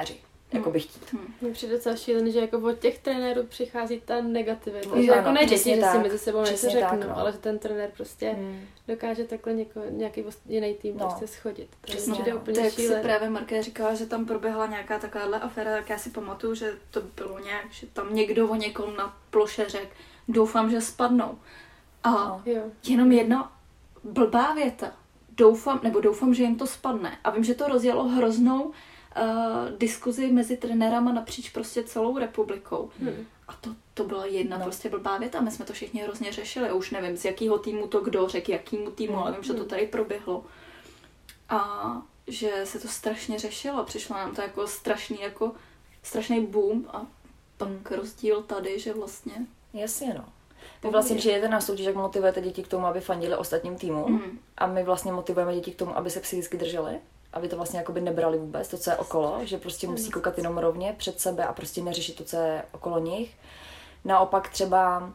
jakoby chtít. Mně přijde docela šílený, že jako od těch trenérů přichází ta negativita. Že Ano, jako ne děti, přesně že tak. si mezi sebou něco Přesně řeknou, tak, no. ale že ten trenér prostě dokáže takhle nějaký jiný tým prostě schodit. To Přesně, přijde no. úplně Tak si šílený. právě Marké říkala, že tam proběhla nějaká takováhle aféra, jak já si pamatuju, že to bylo nějak, že tam někdo o někom na ploše řekl, doufám, že spadnou. A Jo. jenom jedna blbá věta. Doufám, že jim to spadne. A vím, že to rozjelo hroznou diskuzi mezi trenérama napříč prostě celou republikou. A to byla jedna prostě blbá věta. My jsme to všichni hrozně řešili. Už nevím, z jakého týmu to kdo řekl, jakýmu týmu, ale vím, že to tady proběhlo. A že se to strašně řešilo. Přišlo nám to jako strašný boom a pak rozdíl tady, že vlastně... Jasně, no. Vy vlastně přijete na soutěž, jak motivujete děti k tomu, aby fandili ostatním týmům a my vlastně motivujeme děti k tomu, aby se psychicky drželi, aby to vlastně jakoby nebrali vůbec, to, co je okolo, že prostě musí koukat jenom rovně před sebe a prostě neřešit to, co je okolo nich. Naopak třeba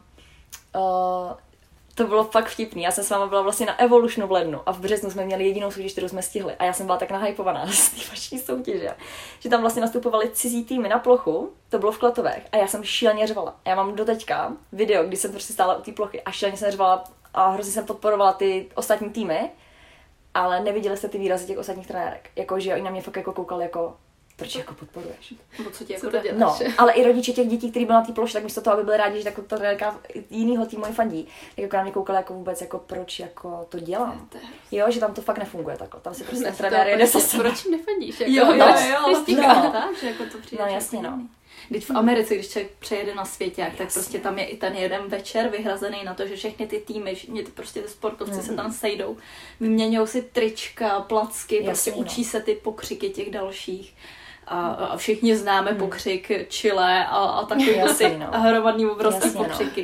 to bylo fakt vtipný. Já jsem s váma byla vlastně na Evolutionu v lednu a v březnu jsme měli jedinou soutěž, kterou jsme stihli. A já jsem byla tak nahypovaná z té vaší soutěže, že tam vlastně nastupovali cizí týmy na plochu, to bylo v Klatovech a já jsem šíleně řvala. Já mám doteďka video, kdy jsem prostě stála u té plochy a šíleně jsem řvala a hrozně jsem podporovala ty ostatní týmy, ale neviděli jste ty výrazy těch ostatních trenérek. Jakože oni na mě fakt jako koukali jako proč jako podporuješ? Nebo co ti Co jako to jde? děláš? No, ale i rodiče těch dětí, kteří byli na té ploše, tak místo toho, aby byli rádi, že jako ta trenérka jinýho týmu je fandí, tak jako na mě koukali jako vůbec, jako proč jako to dělám. Jo, že tam to fakt nefunguje takhle. Tam si prostě ten trenér jede za sebe. Proč jim nefandíš? Jako, Jo, No. tak, že jako to přijde. No, jasně, no. Když v Americe, když člověk přejede na světě, tak prostě tam je i ten jeden večer vyhrazený na to, že všechny ty týmy, prostě ty sportovci se tam sejdou, vyměňují si trička, placky, prostě učí se ty pokřiky těch dalších. A všichni známe pokřik Chile a takový ty hromadný obrovský pokřiky.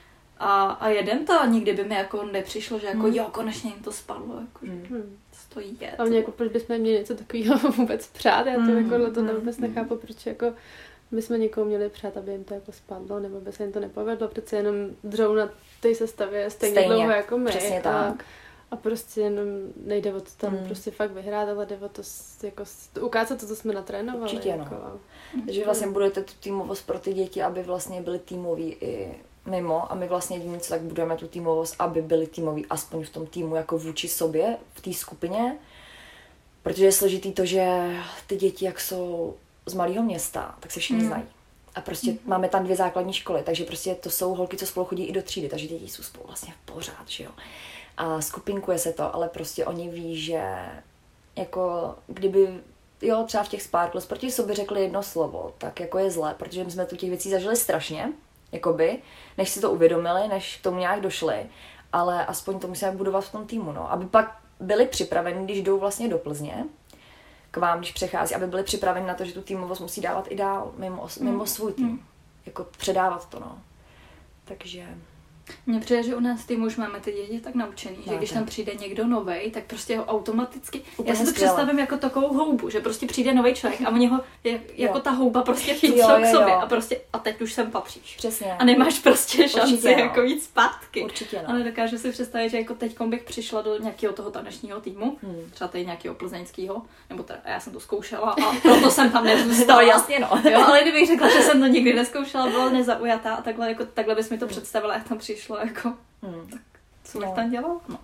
A jedem to a nikdy by mi jako nepřišlo, že jako jo, konečně jim to spadlo. Jako, stojí jet. A mě jako proč bychom měli něco takového vůbec přát? Já to jako to vůbec nechápu, proč jako bychom někomu měli přát, aby jim to jako spadlo, nebo by se jim to nepovedlo, přece jenom dřou na té sestavě stejně dlouho jako my. Přesně tak. A prostě jenom nejde o to tam prostě fakt vyhrát, ale jde o to jako ukázat to, co jsme natrénovali. Určitě, jako. no. Takže vlastně budujete tu týmovost pro ty děti, aby vlastně byly týmoví i mimo a my vlastně jedině co tak budujeme tu týmovost, aby byli týmoví aspoň v tom týmu jako vůči sobě, v té skupině. Protože je složitý to, že ty děti, jak jsou z malého města, tak se všichni znají. A prostě máme tam 2 základní školy, takže prostě to jsou holky, co spolu chodí i do třídy, takže děti jsou spolu vlastně pořád, že jo. A skupinkuje se to, ale prostě oni ví, že jako kdyby, jo, třeba v těch Sparkles proti sobě řekli jedno slovo, tak jako je zlé, protože my jsme tu těch věcí zažili strašně, jakoby, než si to uvědomili, než k tomu nějak došli, ale aspoň to musíme budovat v tom týmu, no, aby pak byli připraveni, když jdou vlastně do Plzně, k vám, když přechází, aby byli připraveni na to, že tu týmovost musí dávat i dál, mimo svůj tým, jako předávat to, no. Takže... Mně přijde, že u nás týmu už máme ty děti tak naučený, že když tam přijde někdo novej, tak prostě ho automaticky... Já si to představím jako takovou houbu, že prostě přijde nový člověk a oni ho jako ta houba prostě chytnou k sobě a prostě a teď už sem patříš. Přesně. A nemáš prostě šanci Určitě, jako jít zpátky. Určitě, no. A nedokážu si představit, že jako teďkom bych přišla do nějakého toho tanečního týmu, třeba tady nějakého plzeňského, nebo teda já jsem to zkoušela a proto jsem tam nezůstala. Jasně, no. Jo, ale kdybych řekla, že jsem to nikdy nezkoušela, byla nezaujatá a takhle bys mi to představila, jak tam přišlo, jako, tak co bych tam dělala? No.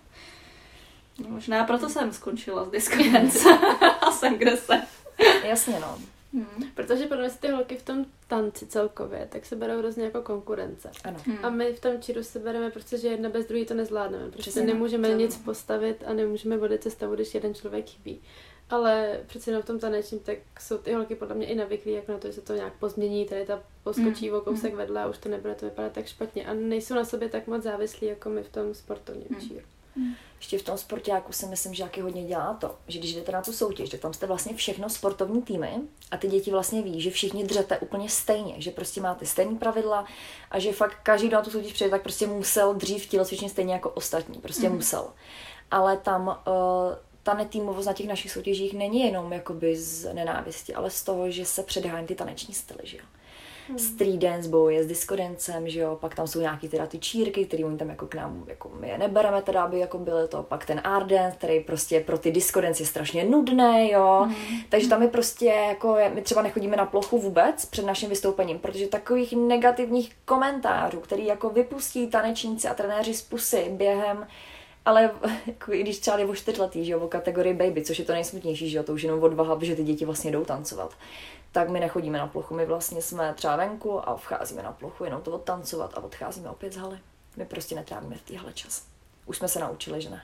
Možná proto jsem skončila z diskotence a jsem kde jsem. Jasně, no. Protože podle mě ty holky v tom tanci celkově, tak se berou hrozně jako konkurence. Ano. A my v tom cheeru se bereme prostě, že jedna bez druhé to nezvládneme. Prostě Přesně, nemůžeme nic postavit a nemůžeme vodit sestavu, když jeden člověk chybí. Ale přece jenom v tom tanečním, tak jsou ty holky podle mě i navyklí, jako na to, že se to nějak pozmění, tady ta poskočí o kousek vedle a už to nebude to vypadat tak špatně. A nejsou na sobě tak moc závislí, jako my v tom sportovním cheeru. Ještě v tom sportáku si myslím, že jaký hodně dělá to, že když jdete na tu soutěž, tak tam jste vlastně všechno sportovní týmy a ty děti vlastně ví, že všichni dřete úplně stejně, že prostě máte stejné pravidla a že fakt každý, kdo na tu soutěž přijde, tak prostě musel dřív tělocvičně stejně jako ostatní, prostě musel. Ale tam ta netýmovost na těch našich soutěžích není jenom jakoby z nenávisti, ale z toho, že se předhájí ty taneční styly, že jo. street dance bojuje s diskodancem, že jo, pak tam jsou nějaký teda ty čírky, který oni tam jako k nám, jako my je nebereme teda, aby jako byly to, pak ten art dance, který prostě pro ty diskodance je strašně nudný, jo, takže tam je prostě jako, my třeba nechodíme na plochu vůbec před naším vystoupením, protože takových negativních komentářů, který jako vypustí tanečníci a trenéři z pusy během, ale jako, i když třeba je o 4letý, že jo, o kategorii baby, což je to nejsmutnější, že jo, to už jenom odvaha, že ty děti vlastně jdou tancovat, tak my nechodíme na plochu, my vlastně jsme třeba venku a vcházíme na plochu, jenom to odtancovat a odcházíme opět z haly. My prostě netrávíme v téhle čas. Už jsme se naučili, že ne.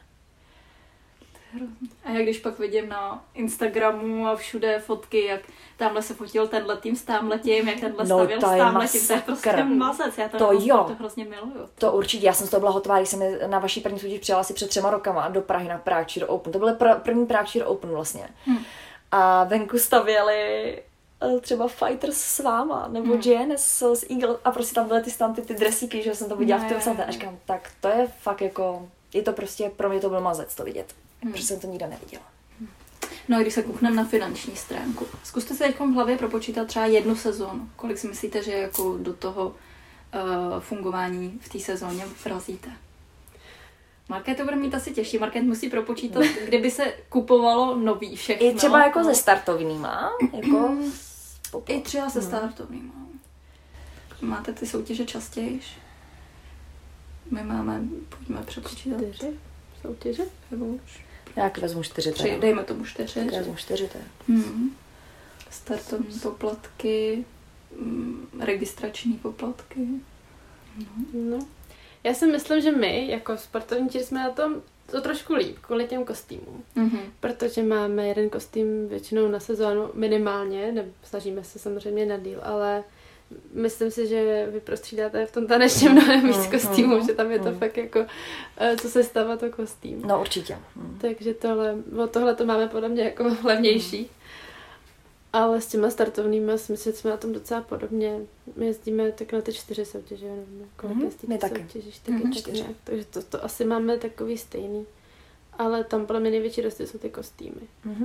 A já když pak vidím na Instagramu a všude fotky, jak tamhle se fotil tenhle tým s támhletím, jak tenhle stavěl s támhletím, to je prostě mazec, já to hrozně miluju. To určitě, já jsem z toho byla hotová, když jsem na vaší první soutěž přijela asi před 3 rokama do Prahy na Prague Cheer Open, to byly první Prague Cheer Open vlastně. A venku stavěli třeba Fighters s váma, nebo JNS s Eagle a prostě tam byly ty stanty, ty dresíky, že jsem to viděla v tom stante a říkám, tak to je fakt jako, je to prostě, pro mě to byl mazec to vidět. Protože jsem to nikdy neviděla. No a když se koukneme na finanční stránku, zkuste se teď v hlavě propočítat třeba 1 sezónu. Kolik si myslíte, že jako do toho fungování v té sezóně vrazíte? Market to bude mít asi těžší. Market musí propočítat, kdyby se kupovalo nový všechno. I třeba jako se startovníma? Jako I třeba se startovníma. Máte ty soutěže častěji? My máme, pojďme přepočítat. 4 soutěže? Nebo už? Já vezmu 4. 3, dejme tomu 4. Já vezmu 4. Startovní poplatky, registrační poplatky. No. Já si myslím, že my jako sportovní tír jsme na tom to trošku líp kvůli těm kostýmům. Protože máme jeden kostým většinou na sezónu minimálně, snažíme se samozřejmě na díl, ale myslím si, že vy prostřídáte v tom tanečně mnohem víc kostýmů, že tam je to fakt jako, co se stává to kostým. No určitě. Takže tohle to máme podle mě jako levnější. Ale s těma startovnýma si myslím, že jsme na tom docela podobně. My jezdíme tak na ty 4 soutěže, nevím, kolik jezdíte soutěží, tak nějak. Takže to asi máme takový stejný. Ale tam podle mě největší rozdíl jsou ty kostýmy.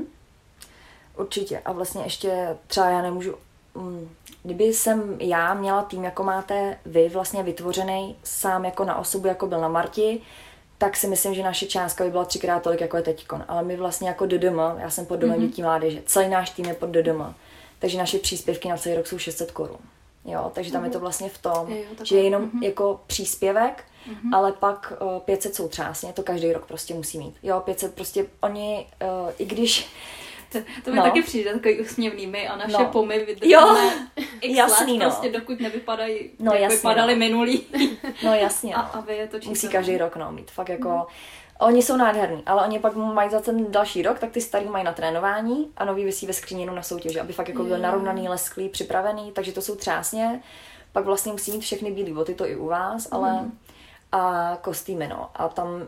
Určitě. A vlastně ještě třeba já nemůžu... Kdyby jsem já měla tým, jako máte vy, vlastně vytvořený sám jako na osobu, jako byl na Marti, tak si myslím, že naše částka by byla 3krát tolik, jako je teďkon. Ale my vlastně jako DDM, já jsem pod Domem dětí mládeže, celý náš tým je pod DDM, takže naše příspěvky na celý rok jsou 600 Kč. Jo, takže tam je to vlastně v tom, že je jenom jako příspěvek, ale pak 500 jsou třásně, to každý rok prostě musí mít. Jo, 500 prostě oni, i když... To mi taky přijde takový úsměvný, my a naše pomy vydržíme x let, prostě dokud nevypadají, jak vypadaly minulý. No jasně. A vy je to musí každý rok mít, fakt jako... Oni jsou nádherní, ale oni pak mají za ten další rok, tak ty starý mají na trénování a nový visí ve skříni jenom na soutěži, aby fakt jako byl narovnaný, lesklý, připravený, takže to jsou třásně. Pak vlastně musí mít všechny bílý boty, to i u vás, ale... A kostýmy, no. A tam...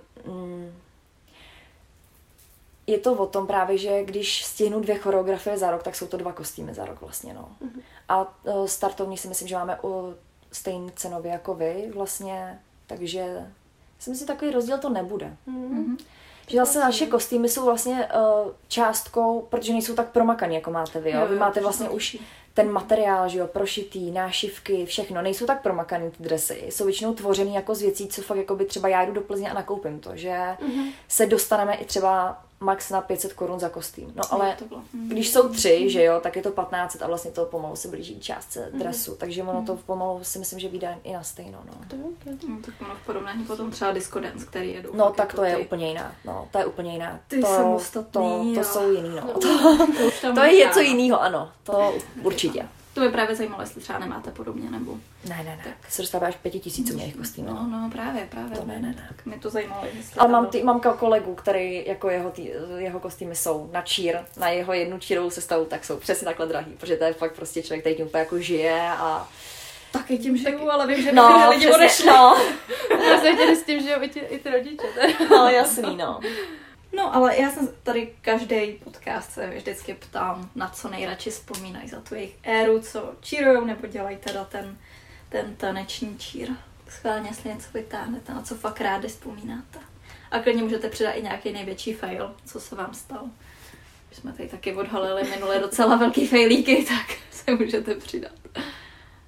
Je to o tom právě, že když stihnu 2 choreografie za rok, tak jsou to 2 kostýmy za rok vlastně, no. A startovní si myslím, že máme stejný cenově jako vy vlastně, takže si myslím, že takový rozdíl to nebude. Že zase naše kostýmy jsou vlastně částkou, protože nejsou tak promakaný, jako máte vy, jo. Vy máte vlastně už ten materiál, že jo, prošitý, nášivky, všechno, nejsou tak promakaný ty dresy, jsou většinou tvořený jako z věcí, co fakt jako by třeba já jdu do Plzně a nakoupím to, že se dostaneme i třeba max na 500 Kč za kostým. No ale když jsou 3, že jo, tak je to 1500 a vlastně to pomalu se blíží částce dresu, takže ono to pomalu si myslím, že vyjde i na stejno, no. Tak ono v porovnání potom třeba Disco Dance, který jedou. No tak to je úplně jiná, no, to je úplně jiná. Ty samostatný, to jsou jiný, no. To je něco jiného, ano, to určitě. To by právě zajímalo, jestli třeba nemáte podobně, nebo... Ne. Tak se dostává až 5000 mějich kostýmů. No, právě. To ne. Mě to zajímalo, jestli... Ale mám kolegu, který jako jeho kostýmy jsou na cheer, na jeho jednu cheerovou sestavu, tak jsou přesně takhle drahý, protože to je fakt prostě člověk, který tím úplně jako žije a... Taky tím žiju, ale vím, že lidi odešli. Já se chtěli s tím, že i ty rodiče. No jasný, no. No, ale já jsem tady každý podcast se vždycky ptám, na co nejradši vzpomínají za tu jejich éru, co cheerujou, nebo dělají teda ten taneční cheer. Schválně, jestli něco vytáhnete, na co fakt rádi vzpomínáte. A klidně můžete přidat i nějaký největší fail, co se vám stalo. Když jsme tady taky odhalili minule docela velký failíky, tak se můžete přidat.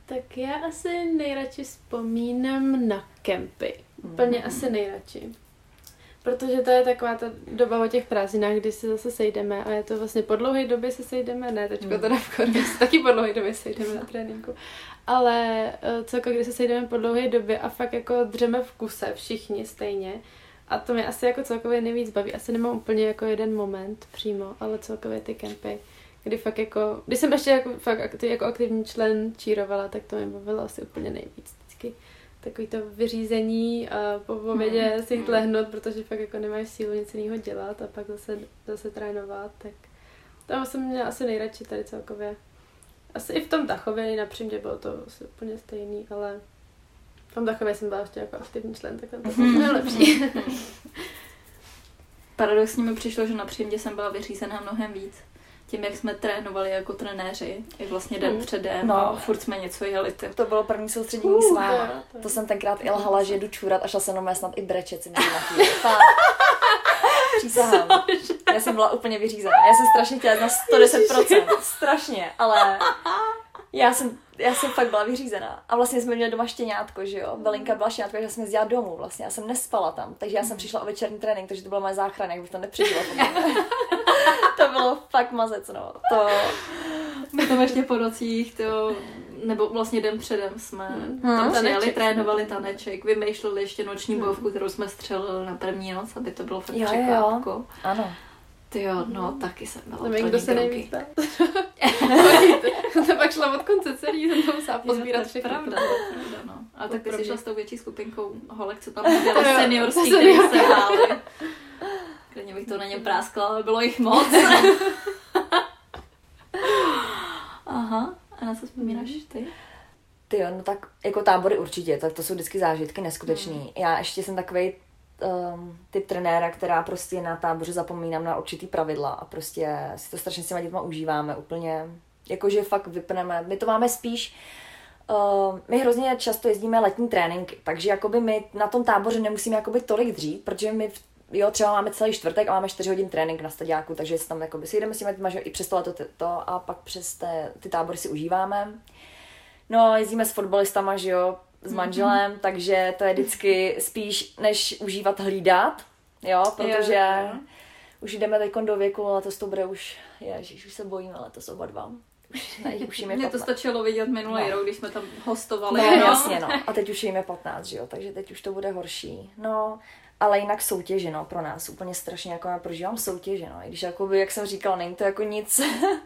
Tak já asi nejradši vzpomínám na kempy. Úplně asi nejradši. Protože to je taková ta doba o těch prázdninách, kdy se zase sejdeme a je to vlastně po dlouhé době se sejdeme, ne teďko teda v kormě, taky po dlouhé době sejdeme na tréninku, ale celkově, kdy se sejdeme po dlouhé době a fakt jako dřeme v kuse všichni stejně a to mě asi jako celkově nejvíc baví. Asi nemám úplně jako jeden moment přímo, ale celkově ty kempy, kdy fakt jako, když jsem ještě jako, fakt jako aktivní člen čírovala, tak to mě bavilo asi úplně nejvíc vždycky. Takový to vyřízení a po obědě si jít lehnout, protože fakt jako nemáš sílu nic jiného dělat a pak zase trénovat, tak tam jsem měla asi nejradši tady celkově. Asi i v tom Tachově na Přimě bylo to asi úplně stejný, ale v tom Tachově jsem byla ještě jako aktivní člen, tak tam to bylo nejlepší. Paradoxně mi přišlo, že na Přimě jsem byla vyřízená mnohem víc. Tím, jak jsme trénovali jako trenéři, i vlastně den předem a furt jsme něco jeli. To bylo první soustředění s váma. To jsem tenkrát i lhala, že jdu čůrat a šla se mnou snad i brečet si myslím na chvíli. Přísahám. Já jsem byla úplně vyřízená. Já jsem strašně chtěla na 110%. Strašně, ale já jsem fakt byla vyřízená. A vlastně jsme měli doma štěňátko, že jo. Belinka byla štěňátko, že jsme jezdila domů vlastně. Já jsem nespala tam, takže já jsem přišla o večerní trénink, takže to byla moje záchrana, jak bych to nepřežila. To bylo fakt mazec, no. Potom ještě po nocích, nebo vlastně den předem jsme tam přijeli, trénovali taneček, vymýšleli ještě noční bojovku, kterou jsme střelili na první noc, aby to bylo fakt překvápko. Ano. Tyjo, no taky jsem byla nevím, kdo se nejvíc bál. To pak šlo od konce celý, jsem to musela pozbírat všechno. Pravda, no. A tak ty jsi šla s tou větší skupinkou holek, co tam dělali seniorský, který se hráli. Klidně bych to na něm práskla, ale bylo jich moc. Aha, a na co vzpomínáš ty? Tyjo, no tak jako tábory určitě, tak to jsou vždycky zážitky neskutečný. Já ještě jsem takovej typ trenéra, která prostě na táboře zapomínám na určitý pravidla a prostě si to strašně s těma dětma užíváme úplně, jakože fakt vypneme. My to máme spíš, my hrozně často jezdíme letní tréninky, takže jakoby my na tom táboře nemusíme jakoby tolik dřít, protože my třeba máme celý čtvrtek a máme 4 hodin trénink na stadiáku, takže si tam jakoby si jdeme s těma i přes to a pak přes ty tábory si užíváme. No, jezdíme s fotbalistama, že jo, s manželem, takže to je vždycky spíš než užívat hlídat, jo, protože už jdeme teďkon do věku, letos to bude už se bojíme letos oba dva. Už jim je 15. Mně to stačilo vidět minulý rok, když jsme tam hostovali. No, jasně, no. A teď už jim je 15, že jo, takže teď už to bude horší. No, ale jinak soutěže, no, pro nás úplně strašně, jako já prožívám soutěže, no, i když jakoby, jak jsem říkala, není to jako nic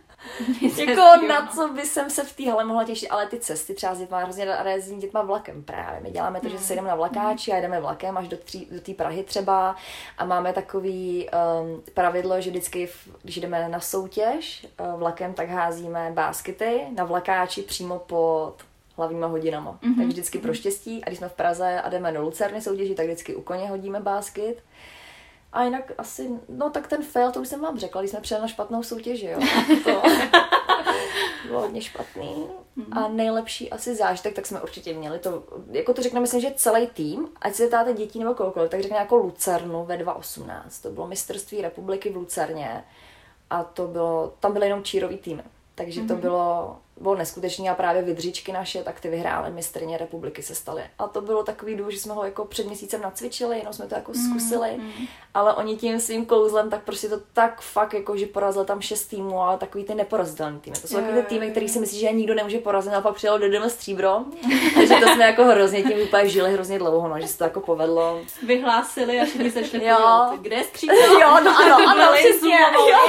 jako na co by jsem se v té hale mohla těšit, ale ty cesty třeba s dětma, hrozně jezdím dětma vlakem právě. My děláme to, že se jdeme na vlakáči a jdeme vlakem až do té Prahy třeba a máme takový pravidlo, že vždycky, když jdeme na soutěž vlakem, tak házíme baskety na vlakáči přímo pod hlavníma hodinama. Takže vždycky pro štěstí a když jsme v Praze a jdeme do Lucerny soutěži, tak vždycky u koně hodíme basket. A jinak asi, no tak ten fail, to už jsem vám řekla, když jsme přijeli na špatnou soutěž, jo. To bylo hodně špatný. A nejlepší asi zážitek, tak jsme určitě měli to, jako to řekne, myslím, že celý tým, ať se ptáte dětí nebo kohokoliv, tak řekne jako Lucernu ve 2018. To bylo mistrovství republiky v Lucerně a tam byly jenom čírový týmy. Takže to bylo neskutečné a právě Vydřičky naše, tak ty vyhrály mistryně republiky se staly. A to bylo takový důvod, že jsme ho jako před měsícem nacvičili, jenom jsme to jako zkusili, ale oni tím svým kouzlem tak prostě to tak fakt jako, že porazil tam 6 týmů, ale takový ty neporazitelný týmy. To jsou takový ty týmy, který si myslí, že nikdo nemůže porazit, a pak přijelo do stříbro. Takže to jsme jako hrozně tím úplně žili hrozně dlouho, no, že se to jako povedlo. Vyhlásili a všichni se šli podívat. Kde je stříbro? Jo, no ano, přesně.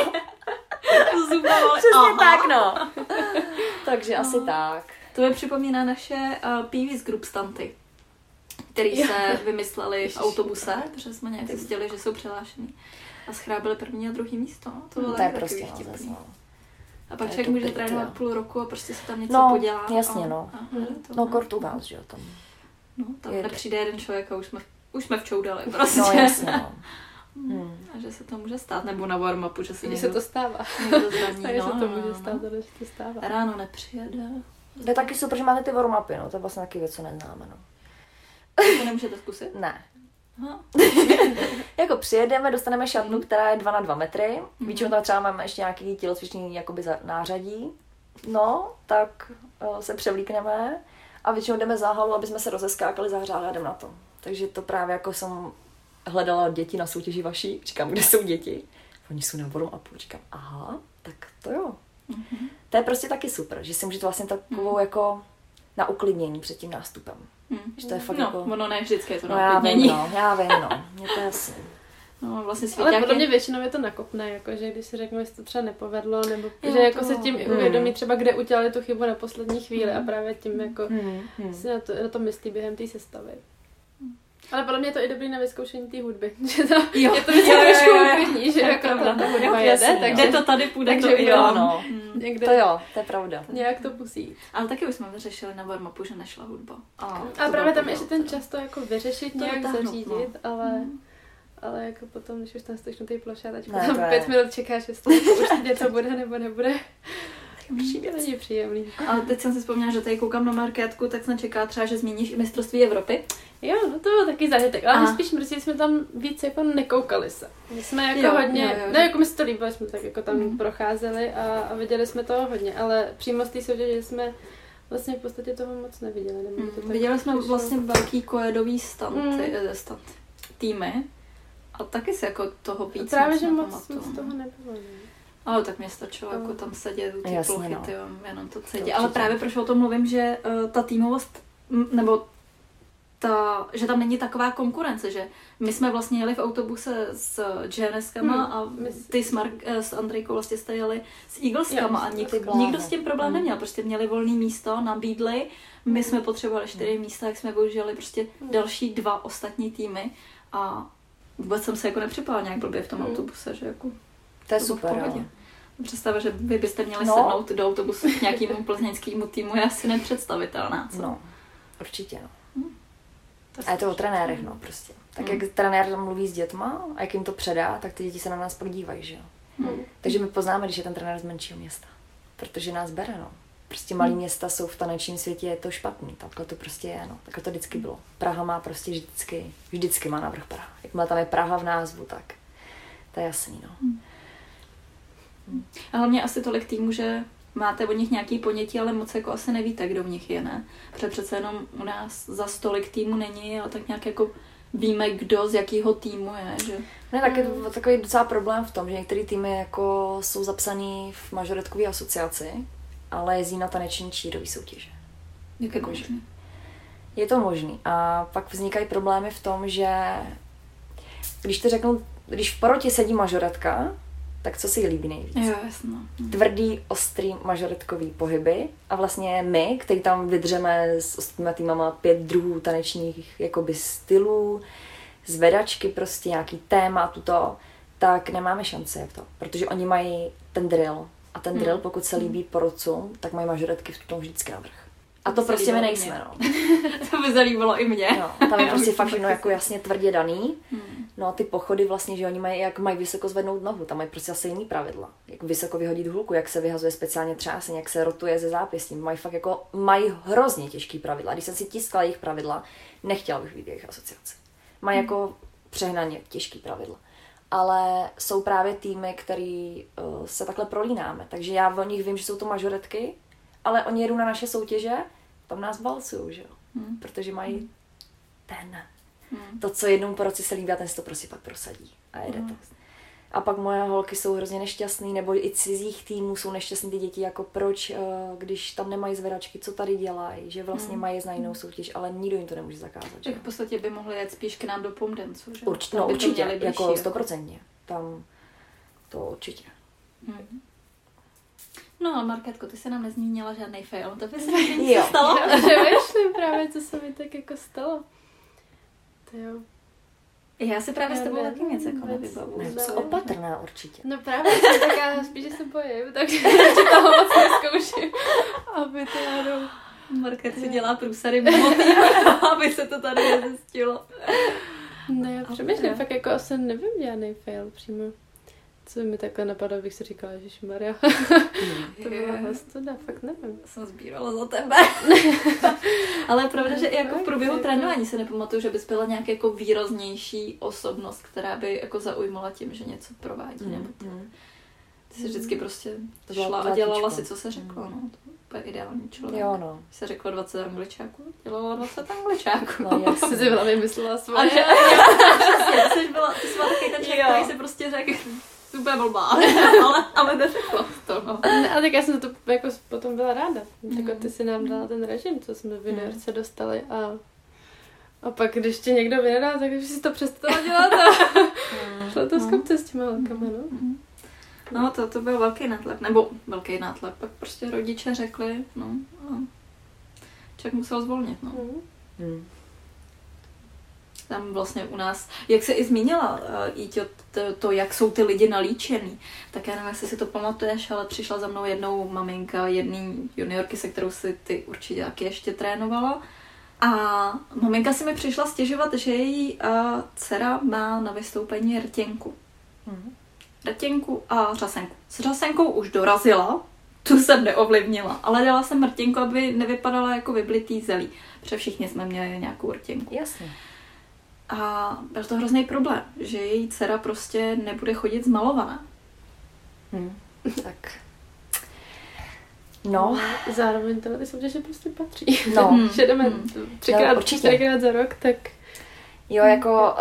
Přesně tak, no. Takže asi tak. To mi připomíná naše PVS Group stunty, který se vymysleli v autobuse, protože jsme nějak zjistili, že jsou přihlášený. A schrábili první a druhý místo. To bylo taky prostě vtipný. A pak člověk může trénovat půl roku a prostě se tam něco podělá. Jasně, no. No, kort u vás, že jo, tam. No, tam nepřijde jeden člověk a už jsme včoudali prostě. No, jasně, no. A že se to může stát, nebo na warm-upu, že se to stává. Někdo zraní, takže se to může stát, že to stává. Ráno nepřijede. To je taky super, že máte ty warm-upy, no, to je vlastně taky věc, co neznáme, no. To nemůžete zkusit? Ne. Jako přijedeme, dostaneme šatnu, která je 2 na 2 metry. Většinou tam třeba máme ještě nějaký tělocvičný jakoby nářadí. no, tak se převlíkneme a většinou jdeme za halu, aby jsme se rozeskákali, zahřáli a jdeme na to. Takže to právě jako jsem hledala děti na soutěži vaší, říkám, kde jsou děti? Oni jsou na warm-upu, říkám, aha, tak to jo. Mm-hmm. To je prostě taky super, že si můžete vlastně takovou jako na uklidnění před tím nástupem. Že to je fakt jako... ono ne vždycky je to na uklidnění. Já vím, mě to je jasný. No, vlastně ale podle mě většinou je to nakopné, jako, že když si řeknu, jestli to třeba nepovedlo, nebo že jako se tím uvědomí třeba, kde udělali tu chybu na poslední chvíli a právě tím jako si na to myslí během té sestavy. Ale podle mě je to i dobrý na vyzkoušení té hudby, že to je to trošku uklidní, že jako ta hudba jede, takže to tady půjde, takže to jo, no. Někde to jo, to je pravda. Nějak to musí. Ale taky už jsme vyřešili na warm-upu, že nešla hudba. A právě tam ještě ten čas to jako vyřešit, nějak zařídit, ale jako potom, když už tam stojíš na té ploše a teď tam 5 minut čekáš, jestli už něco bude nebo nebude. Určitě není příjemný. Ale teď jsem si vzpomněla, že tady koukám na marketku, tak jsem čekala třeba, že zmíníš i mistrovství Evropy. Jo, no to byl taky zážitek, ale spíš mrzí, jsme tam víc jako nekoukali se. My jsme jako hodně, no jako mi se to líbilo, jsme tak jako tam procházeli a viděli jsme toho hodně, ale přímo z té soutěže jsme vlastně v podstatě toho moc neviděli. Viděli jsme vlastně velký kojedový týmy a taky se jako toho víc právě, že moc toho nebylo. Ale tak mě stačilo jako tam sedět u té plochy, jenom to cítě. Ale právě proč o tom mluvím, že ta týmovost, nebo že tam není taková konkurence, že my jsme vlastně jeli v autobuse s GNS-kama a ty s Andrejkou vlastně jste jeli s Eagleskama a nikdo s tím problém neměl. Prostě měli volné místo, nabídli, my jsme potřebovali 4 místa, jak jsme využili prostě další 2 ostatní týmy a vůbec jsem se jako nepřipala nějak blbě v tom autobuse, že jako... To je super, Představa, že vy byste měli sednout do autobusu k nějakému plzeňskému týmu, je asi nepředstavitelná. Co? No, určitě, no. A je to o trenérech, no, prostě. Tak jak trenér mluví s dětma a jak jim to předá, tak ty děti se na nás pak dívají, že jo. Takže my poznáme, když je ten trenér z menšího města. Protože nás bere, no. Prostě malý města jsou v tanečním světě, je to špatný. Takhle to prostě je, no. Takhle to vždycky bylo. Praha má prostě vždycky má navrch Praha. Jakmile tam je Praha v názvu, tak to je jasný, no. A hlavně asi tolik týmů, že máte o nich nějaký ponětí, ale moc jako asi nevíte, kdo v nich je, ne? Protože přece jenom u nás za tolik týmu není, ale tak nějak jako víme, kdo z jakého týmu je, že? Ne, tak je to takový docela problém v tom, že některé týmy jako jsou zapsaný v majoretkové asociaci, ale jezdí na taneční čírový soutěže. Jak je možný? Je to možný. A pak vznikají problémy v tom, že když v porotě sedí majoretka, tak co si jí líbí nejvíc? Jo, jasno. Tvrdý, ostrý, majoretkový pohyby a vlastně my, který tam vydřeme s ostatníma týmama 5 druhů tanečních jakoby stylů, zvedačky prostě, nějaký téma, tuto, tak nemáme šanci jak to, protože oni mají ten drill a ten drill, pokud se líbí porodcům, tak mají majoretky v tom vždycky navrch. A to prostě my nejsme, no. To by zalíbilo i mě. No, tam je prostě fakt jako jasně tvrdě daný. No a ty pochody vlastně, že oni mají vysoko zvednout nohu, tam mají prostě asi jiný pravidla. Jak vysoko vyhodit hůlku, jak se vyhazuje speciálně třáseň, jak se rotuje ze zápěstí. Mají hrozně těžký pravidla. Když jsem si tiskla jejich pravidla, nechtěla bych být jejich asociaci. Mají jako přehnaně těžký pravidla. Ale jsou právě týmy, který se takhle prolínáme. Takže já o nich vím, že jsou to majoretky, ale oni jedou na naše soutěže, tam nás balcujou, že jo? Protože mají to, co jednou po roce se líbí, a ten si to prostě pak prosadí a jede to. A pak moje holky jsou hrozně nešťastný, nebo i cizích týmů jsou nešťastný ty děti, jako proč, když tam nemají zvedačky, co tady dělají, že vlastně mají jít na jinou soutěž, ale nikdo jim to nemůže zakázat. Tak v podstatě by mohli jet spíš k nám do Pom Dancu, že? Určitě, jako 100%. Tam to určitě. No ale Markétko, ty se nám nezmínila žádnej fail, to by se nám stalo. Přemýšlím právě, co se mi tak jako stalo. To jo. Já si právě s tebou taky něco jako nevybavuji. Jsem opatrná určitě. No právě jsem taká, spíš, že se bojím, takže toho moc neskouším, aby to jádou. Market si dělá průsady mimo tým, aby se to tady nezjistilo. No já přemýšlím, fakt jako asi nevím žádnej fail přímo. Co mi takhle napadlo, abych si říkala, ježišmarja. To byla hostuda, fakt nevím. Jsem sbírala za tebe. Ale je pravda, že i jako v průběhu trénování se nepamatuju, že bys byla nějak jako výraznější osobnost, která by jako zaujmula tím, že něco provádí. Nebo Ty jsi vždycky prostě To bylo šla a zlatíčko. dělala si, co se řeklo, no. To je ideální člověk. Jo, no. Se řeklo 20 angličáků, dělala 20 angličáků. No, jasně. Jsi si v hlavě myslela A svoje. že, přesně, ty jsi byla taky ten člověk, který si prostě řekl, super blbá, ale neřekla to, no. Ne, ale tak já jsem to jako potom byla ráda. Jako ty si nám dala ten režim, co jsme v juniorce dostali a pak, když tě někdo vynadal, tak už si to přestala dělat a šlo to z kopce s těma holkama, no. No, to byl velký nátlak, nebo velký nátlak, pak prostě rodiče řekli, no, a člověk musel zvolnit, no. Tam vlastně u nás, jak se i zmínila, to, jak jsou ty lidi nalíčený, tak já nevím, jestli si to pamatuješ, ale přišla za mnou jednou maminka jedný juniorky, se kterou si ty určitě taky ještě trénovala. A maminka si mi přišla stěžovat, že její dcera má na vystoupení rtěnku. Rtěnku a řasenku. S řasenkou už dorazila, tu jsem neovlivnila, ale dala jsem rtěnku, aby nevypadala jako vyblitý zelí, protože všichni jsme měli nějakou rtěnku. Jasně. A byl to hrozný problém, že její dcera prostě nebude chodit zmalovaná. Tak. No. Zároveň ty soutěže prostě patří. No. Že jdeme třikrát, určitě. 4krát za rok, tak... Jo, jako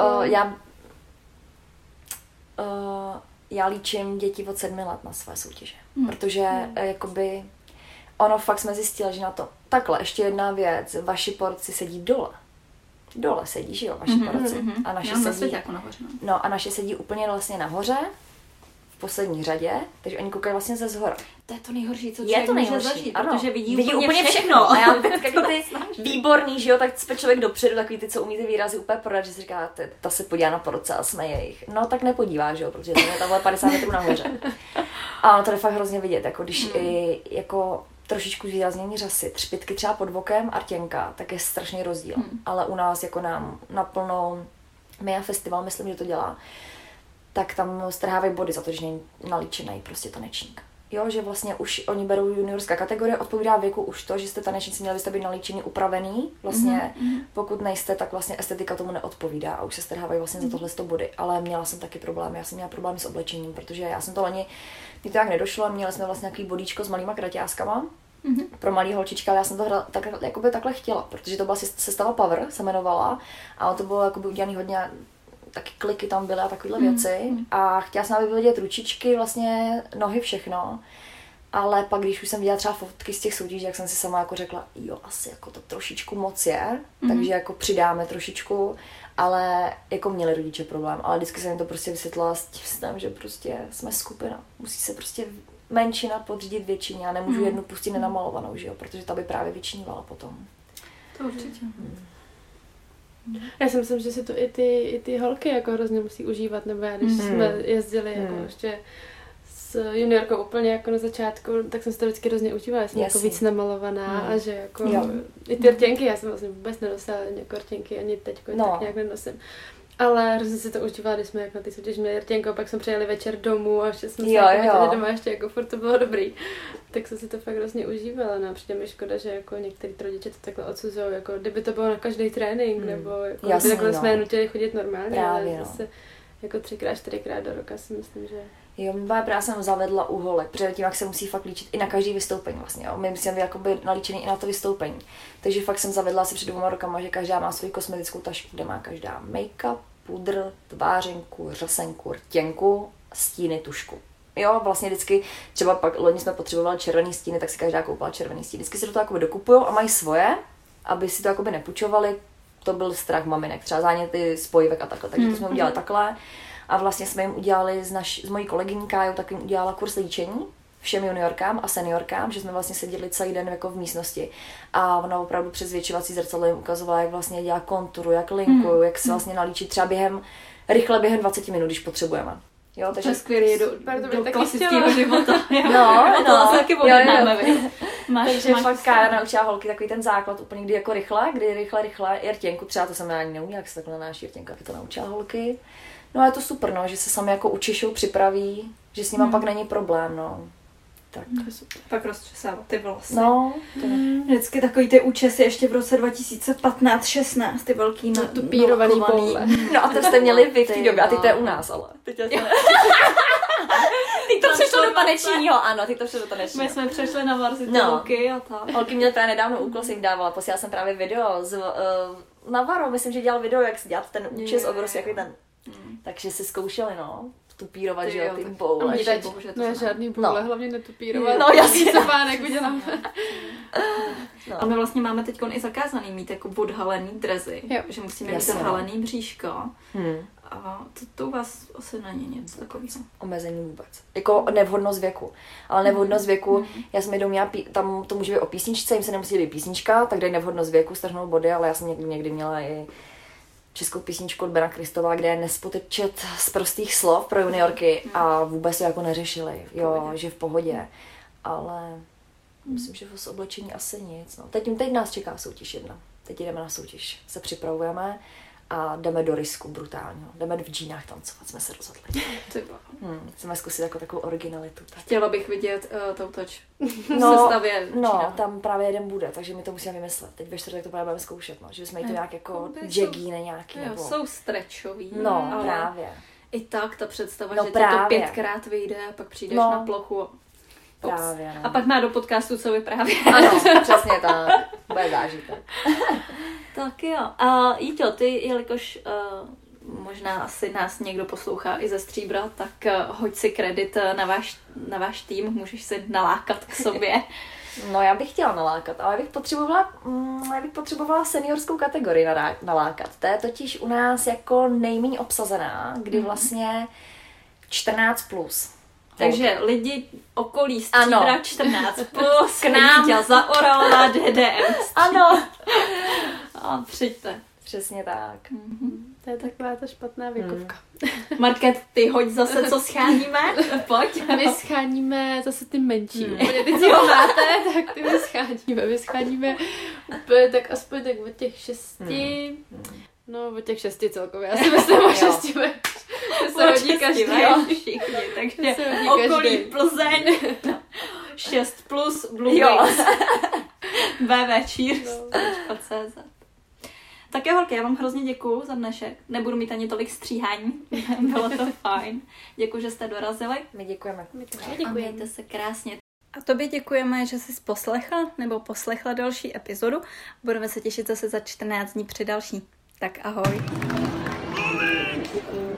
já líčím děti od 7 let na své soutěže. Protože jakoby ono fakt jsme zjistili, že na to takhle, ještě jedna věc, vaši porci sedí dole. Dole sedí, že jo, vaši porci. A naše sedí jako nahoře. No a naše sedí úplně vlastně nahoře, v poslední řadě, takže oni koukají vlastně ze zhora. To je to nejhorší, co Je člověk to může nejhorší, zažít, ano. protože vidí Vidí úplně všechno. A já taky ty výborný, že jo, tak jsme člověk dopředu, takový ty, co umí ty výrazy úplně prodat, že si říká, ta se podívá na porce a jsme jejich. No tak nepodívá, že jo, protože to je tamhle 50 metrů nahoře. A ono to je fakt hrozně vidět, jako když i jako trošičku zvýraznění řasy, třpytky třeba pod vokem a rtěnka, tak je strašný rozdíl. Ale u nás jako nám naplno, my a festival, myslím, že to dělá, tak tam strhávají body za to, že není nalíčený prostě tanečník. Jo, že vlastně už oni berou juniorská kategorie, odpovídá věku už to, že jste tanečníci, měli byste být nalíčený, upravený. Vlastně pokud nejste, tak vlastně estetika tomu neodpovídá a už se strhávají vlastně za tohle body. Ale měla jsem taky problémy, já jsem měla problémy s oblečením, protože já jsem to loni, mi to jak nedošlo, měli jsme vlastně nějaký bodíčko s malýma kraťáskama. Pro malý holčička, ale já jsem to takhle chtěla, protože to byla sestava Power, se jmenovala, a to bylo jakoby udělaný hodně, taky kliky tam byly a takovéhle věci a chtěla jsem, aby byly vidět ručičky, vlastně nohy, všechno, ale pak, když už jsem viděla třeba fotky z těch soutěží, jak jsem si sama jako řekla, jo, asi jako to trošičku moc je, takže jako přidáme trošičku, ale jako měli rodiče problém, ale vždycky jsem jim to prostě vysvětlila s tím, že prostě jsme skupina, musí se prostě menšina podřídit většině, já nemůžu jednu pustit nenamalovanou, že jo, protože ta by právě vyčnívala potom. To určitě. Já si myslím, že si to i ty holky jako hrozně musí užívat, nebo já, když jsme jezdili jako ještě s juniorkou úplně jako na začátku, tak jsem si to vždycky hrozně užívala, jsem jako víc namalovaná a že jako i ty rtěnky, já jsem vlastně vůbec nenosila jako rtěnky, ani teďko tak nějak nenosím. Ale hrozně si to užívala, když jsme jako na ty soutěž měli rtěnku, pak jsme přijeli večer domů a ještě jsme se jako doma ještě jako furt to bylo dobrý. Tak jsem si to fakt hrozně užívala, no, přijde mi škoda, že jako některý rodiče to takhle odsuzují, jako kdyby to bylo na každý trénink, nebo jako jasný, kdyby takhle jsme nutili chodit normálně, právě, ale zase jako 3x, 4x do roka si myslím, že... Jo, právě jsem zavedla u holek, protože tím, jak se musí fakt líčit i na každý vystoupení vlastně, jo. My musíme být jakoby nalíčený i na to vystoupení. Takže fakt jsem zavedla asi před 2 rokama, že každá má svou kosmetickou tašku, kde má každá make-up, pudr, tvářenku, řasenku, rtěnku, stíny, tušku. Jo, vlastně vždycky, třeba pak loni jsme potřebovali červený stíny, tak si každá koupila červený stín. Vždycky si to jakoby dokupujou a mají svoje, aby si to jakoby nepůjčovali. To byl strach maminek, třeba záněty spojivek a takhle, takže to jsme udělali takhle. A vlastně jsme jim udělali s mojí kolegyní Kájou, tak jim udělala kurz líčení všem juniorkám a seniorkám, že jsme vlastně seděli celý den jako v místnosti. A ona opravdu přes zvětšovací zrcadlo jim ukazovala, jak vlastně dělá konturu, jak linkuju, jak se vlastně nalíčit třeba rychle během 20 minut, když potřebujeme. Jo, takže to je skvělý do klasického života. No, to taky objednáme. Takže fakt Kája naučila holky takový ten základ úplně, kdy jako rychle i rtěnku, třeba to jsem já ani neuměla, jak se takhle nanáší rtěnka, jak to naučila holky. No a je to super, no, že se sami jako učešou, připraví, že s nima pak není problém, no. Tak. Pak rozčesávat ty vlasy. No. Vždycky takový ty účesy ještě v roce 2015-16, ty velký natupírovaný boule. No a to jste měli vy v té době, a teď to je u nás, ale. Teď to přišlo do 50 tanečního, ano, ty to přes do tanečního. My jsme přešli na varzity holky a tak. Holky měly právě nedávno úkol, jsem jim dávala, posílala jsem právě video z Navarro, myslím, že dělal video, jak si dělat ten účes obrovský, jaký ten. Takže si zkoušeli, no, tupírovat, že jo, ty boule. Ne, žádný boule, hlavně netupírovat. No, jasně. Co pánek uděláme. A my vlastně máme teď i zakázaný mít jako odhalený drezy, že musíme mít zahalený bříško. A to u vás asi není nic takového. Omezení vůbec. Jako nevhodnost věku. Ale nevhodnost věku, já jsem jednou měla, tam to může být o písničce, jim se nemusí být písnička, tak dají nevhodnost věku, strhnou body, ale já jsem někdy měla i českou písničku od Bena Kristova, kde je nespotečet z prostých slov pro juniorky a vůbec to jako neřešili, jo, že v pohodě. Ale myslím, že z oblečení asi nic. No. Teď nás čeká soutěž jedna. Teď jdeme na soutěž. Se připravujeme a jdeme do risku brutálního. Jdeme v džínách tancovat, jsme se rozhodli. Chceme zkusit jako takovou originalitu. Tak. Chtěla bych vidět toutoč v sestavě. No, tam právě jeden bude, takže my to musíme vymyslet. Teď ve čtvrtek to právě budeme zkoušet, no, že bychom jí to nějak jako jeggíny nějaký. Jo, jsou stretchový. No, ale právě. I tak ta představa, že ti to 5krát vyjde a pak přijdeš na plochu. Právě, no. A pak má do podcastu co vyprávět. Ano, přesně tak. Bude zážitek. Tak jo. A Jíťo, ty, jelikož možná asi nás někdo poslouchá i ze Stříbra, tak hoď si kredit na váš tým, můžeš si nalákat k sobě. No, já bych chtěla nalákat, ale já bych potřebovala seniorskou kategorii nalákat. To je totiž u nás jako nejméně obsazená, kdy vlastně 14+. Takže lidi okolí Stříbra 14+, k nám tě zaorala DDM. Ano. A přijďte. Přesně tak. To je taková ta špatná věkovka. Market, ty hoď zase, co scháníme? Pojď. My scháníme zase ty menší. Úplně teď si ho máte, tak ty my scháníme. My scháníme úplně tak aspoň tak od těch 6. No, od těch 6 celkově. Já si myslím o 6. To se hodí každý. Všichni, takže okolí Plzeň. 6+ Blue Wings. VV Cheers.cz. Tak jo, holky, já vám hrozně děkuju za dnešek. Nebudu mít ani tolik stříhání. Bylo to fajn. Děkuju, že jste dorazili. My děkujeme. My také děkujeme. A mějte se krásně. A tobě děkujeme, že jsi poslechla nebo poslechla další epizodu. Budeme se těšit zase za 14 dní při další. Tak ahoj.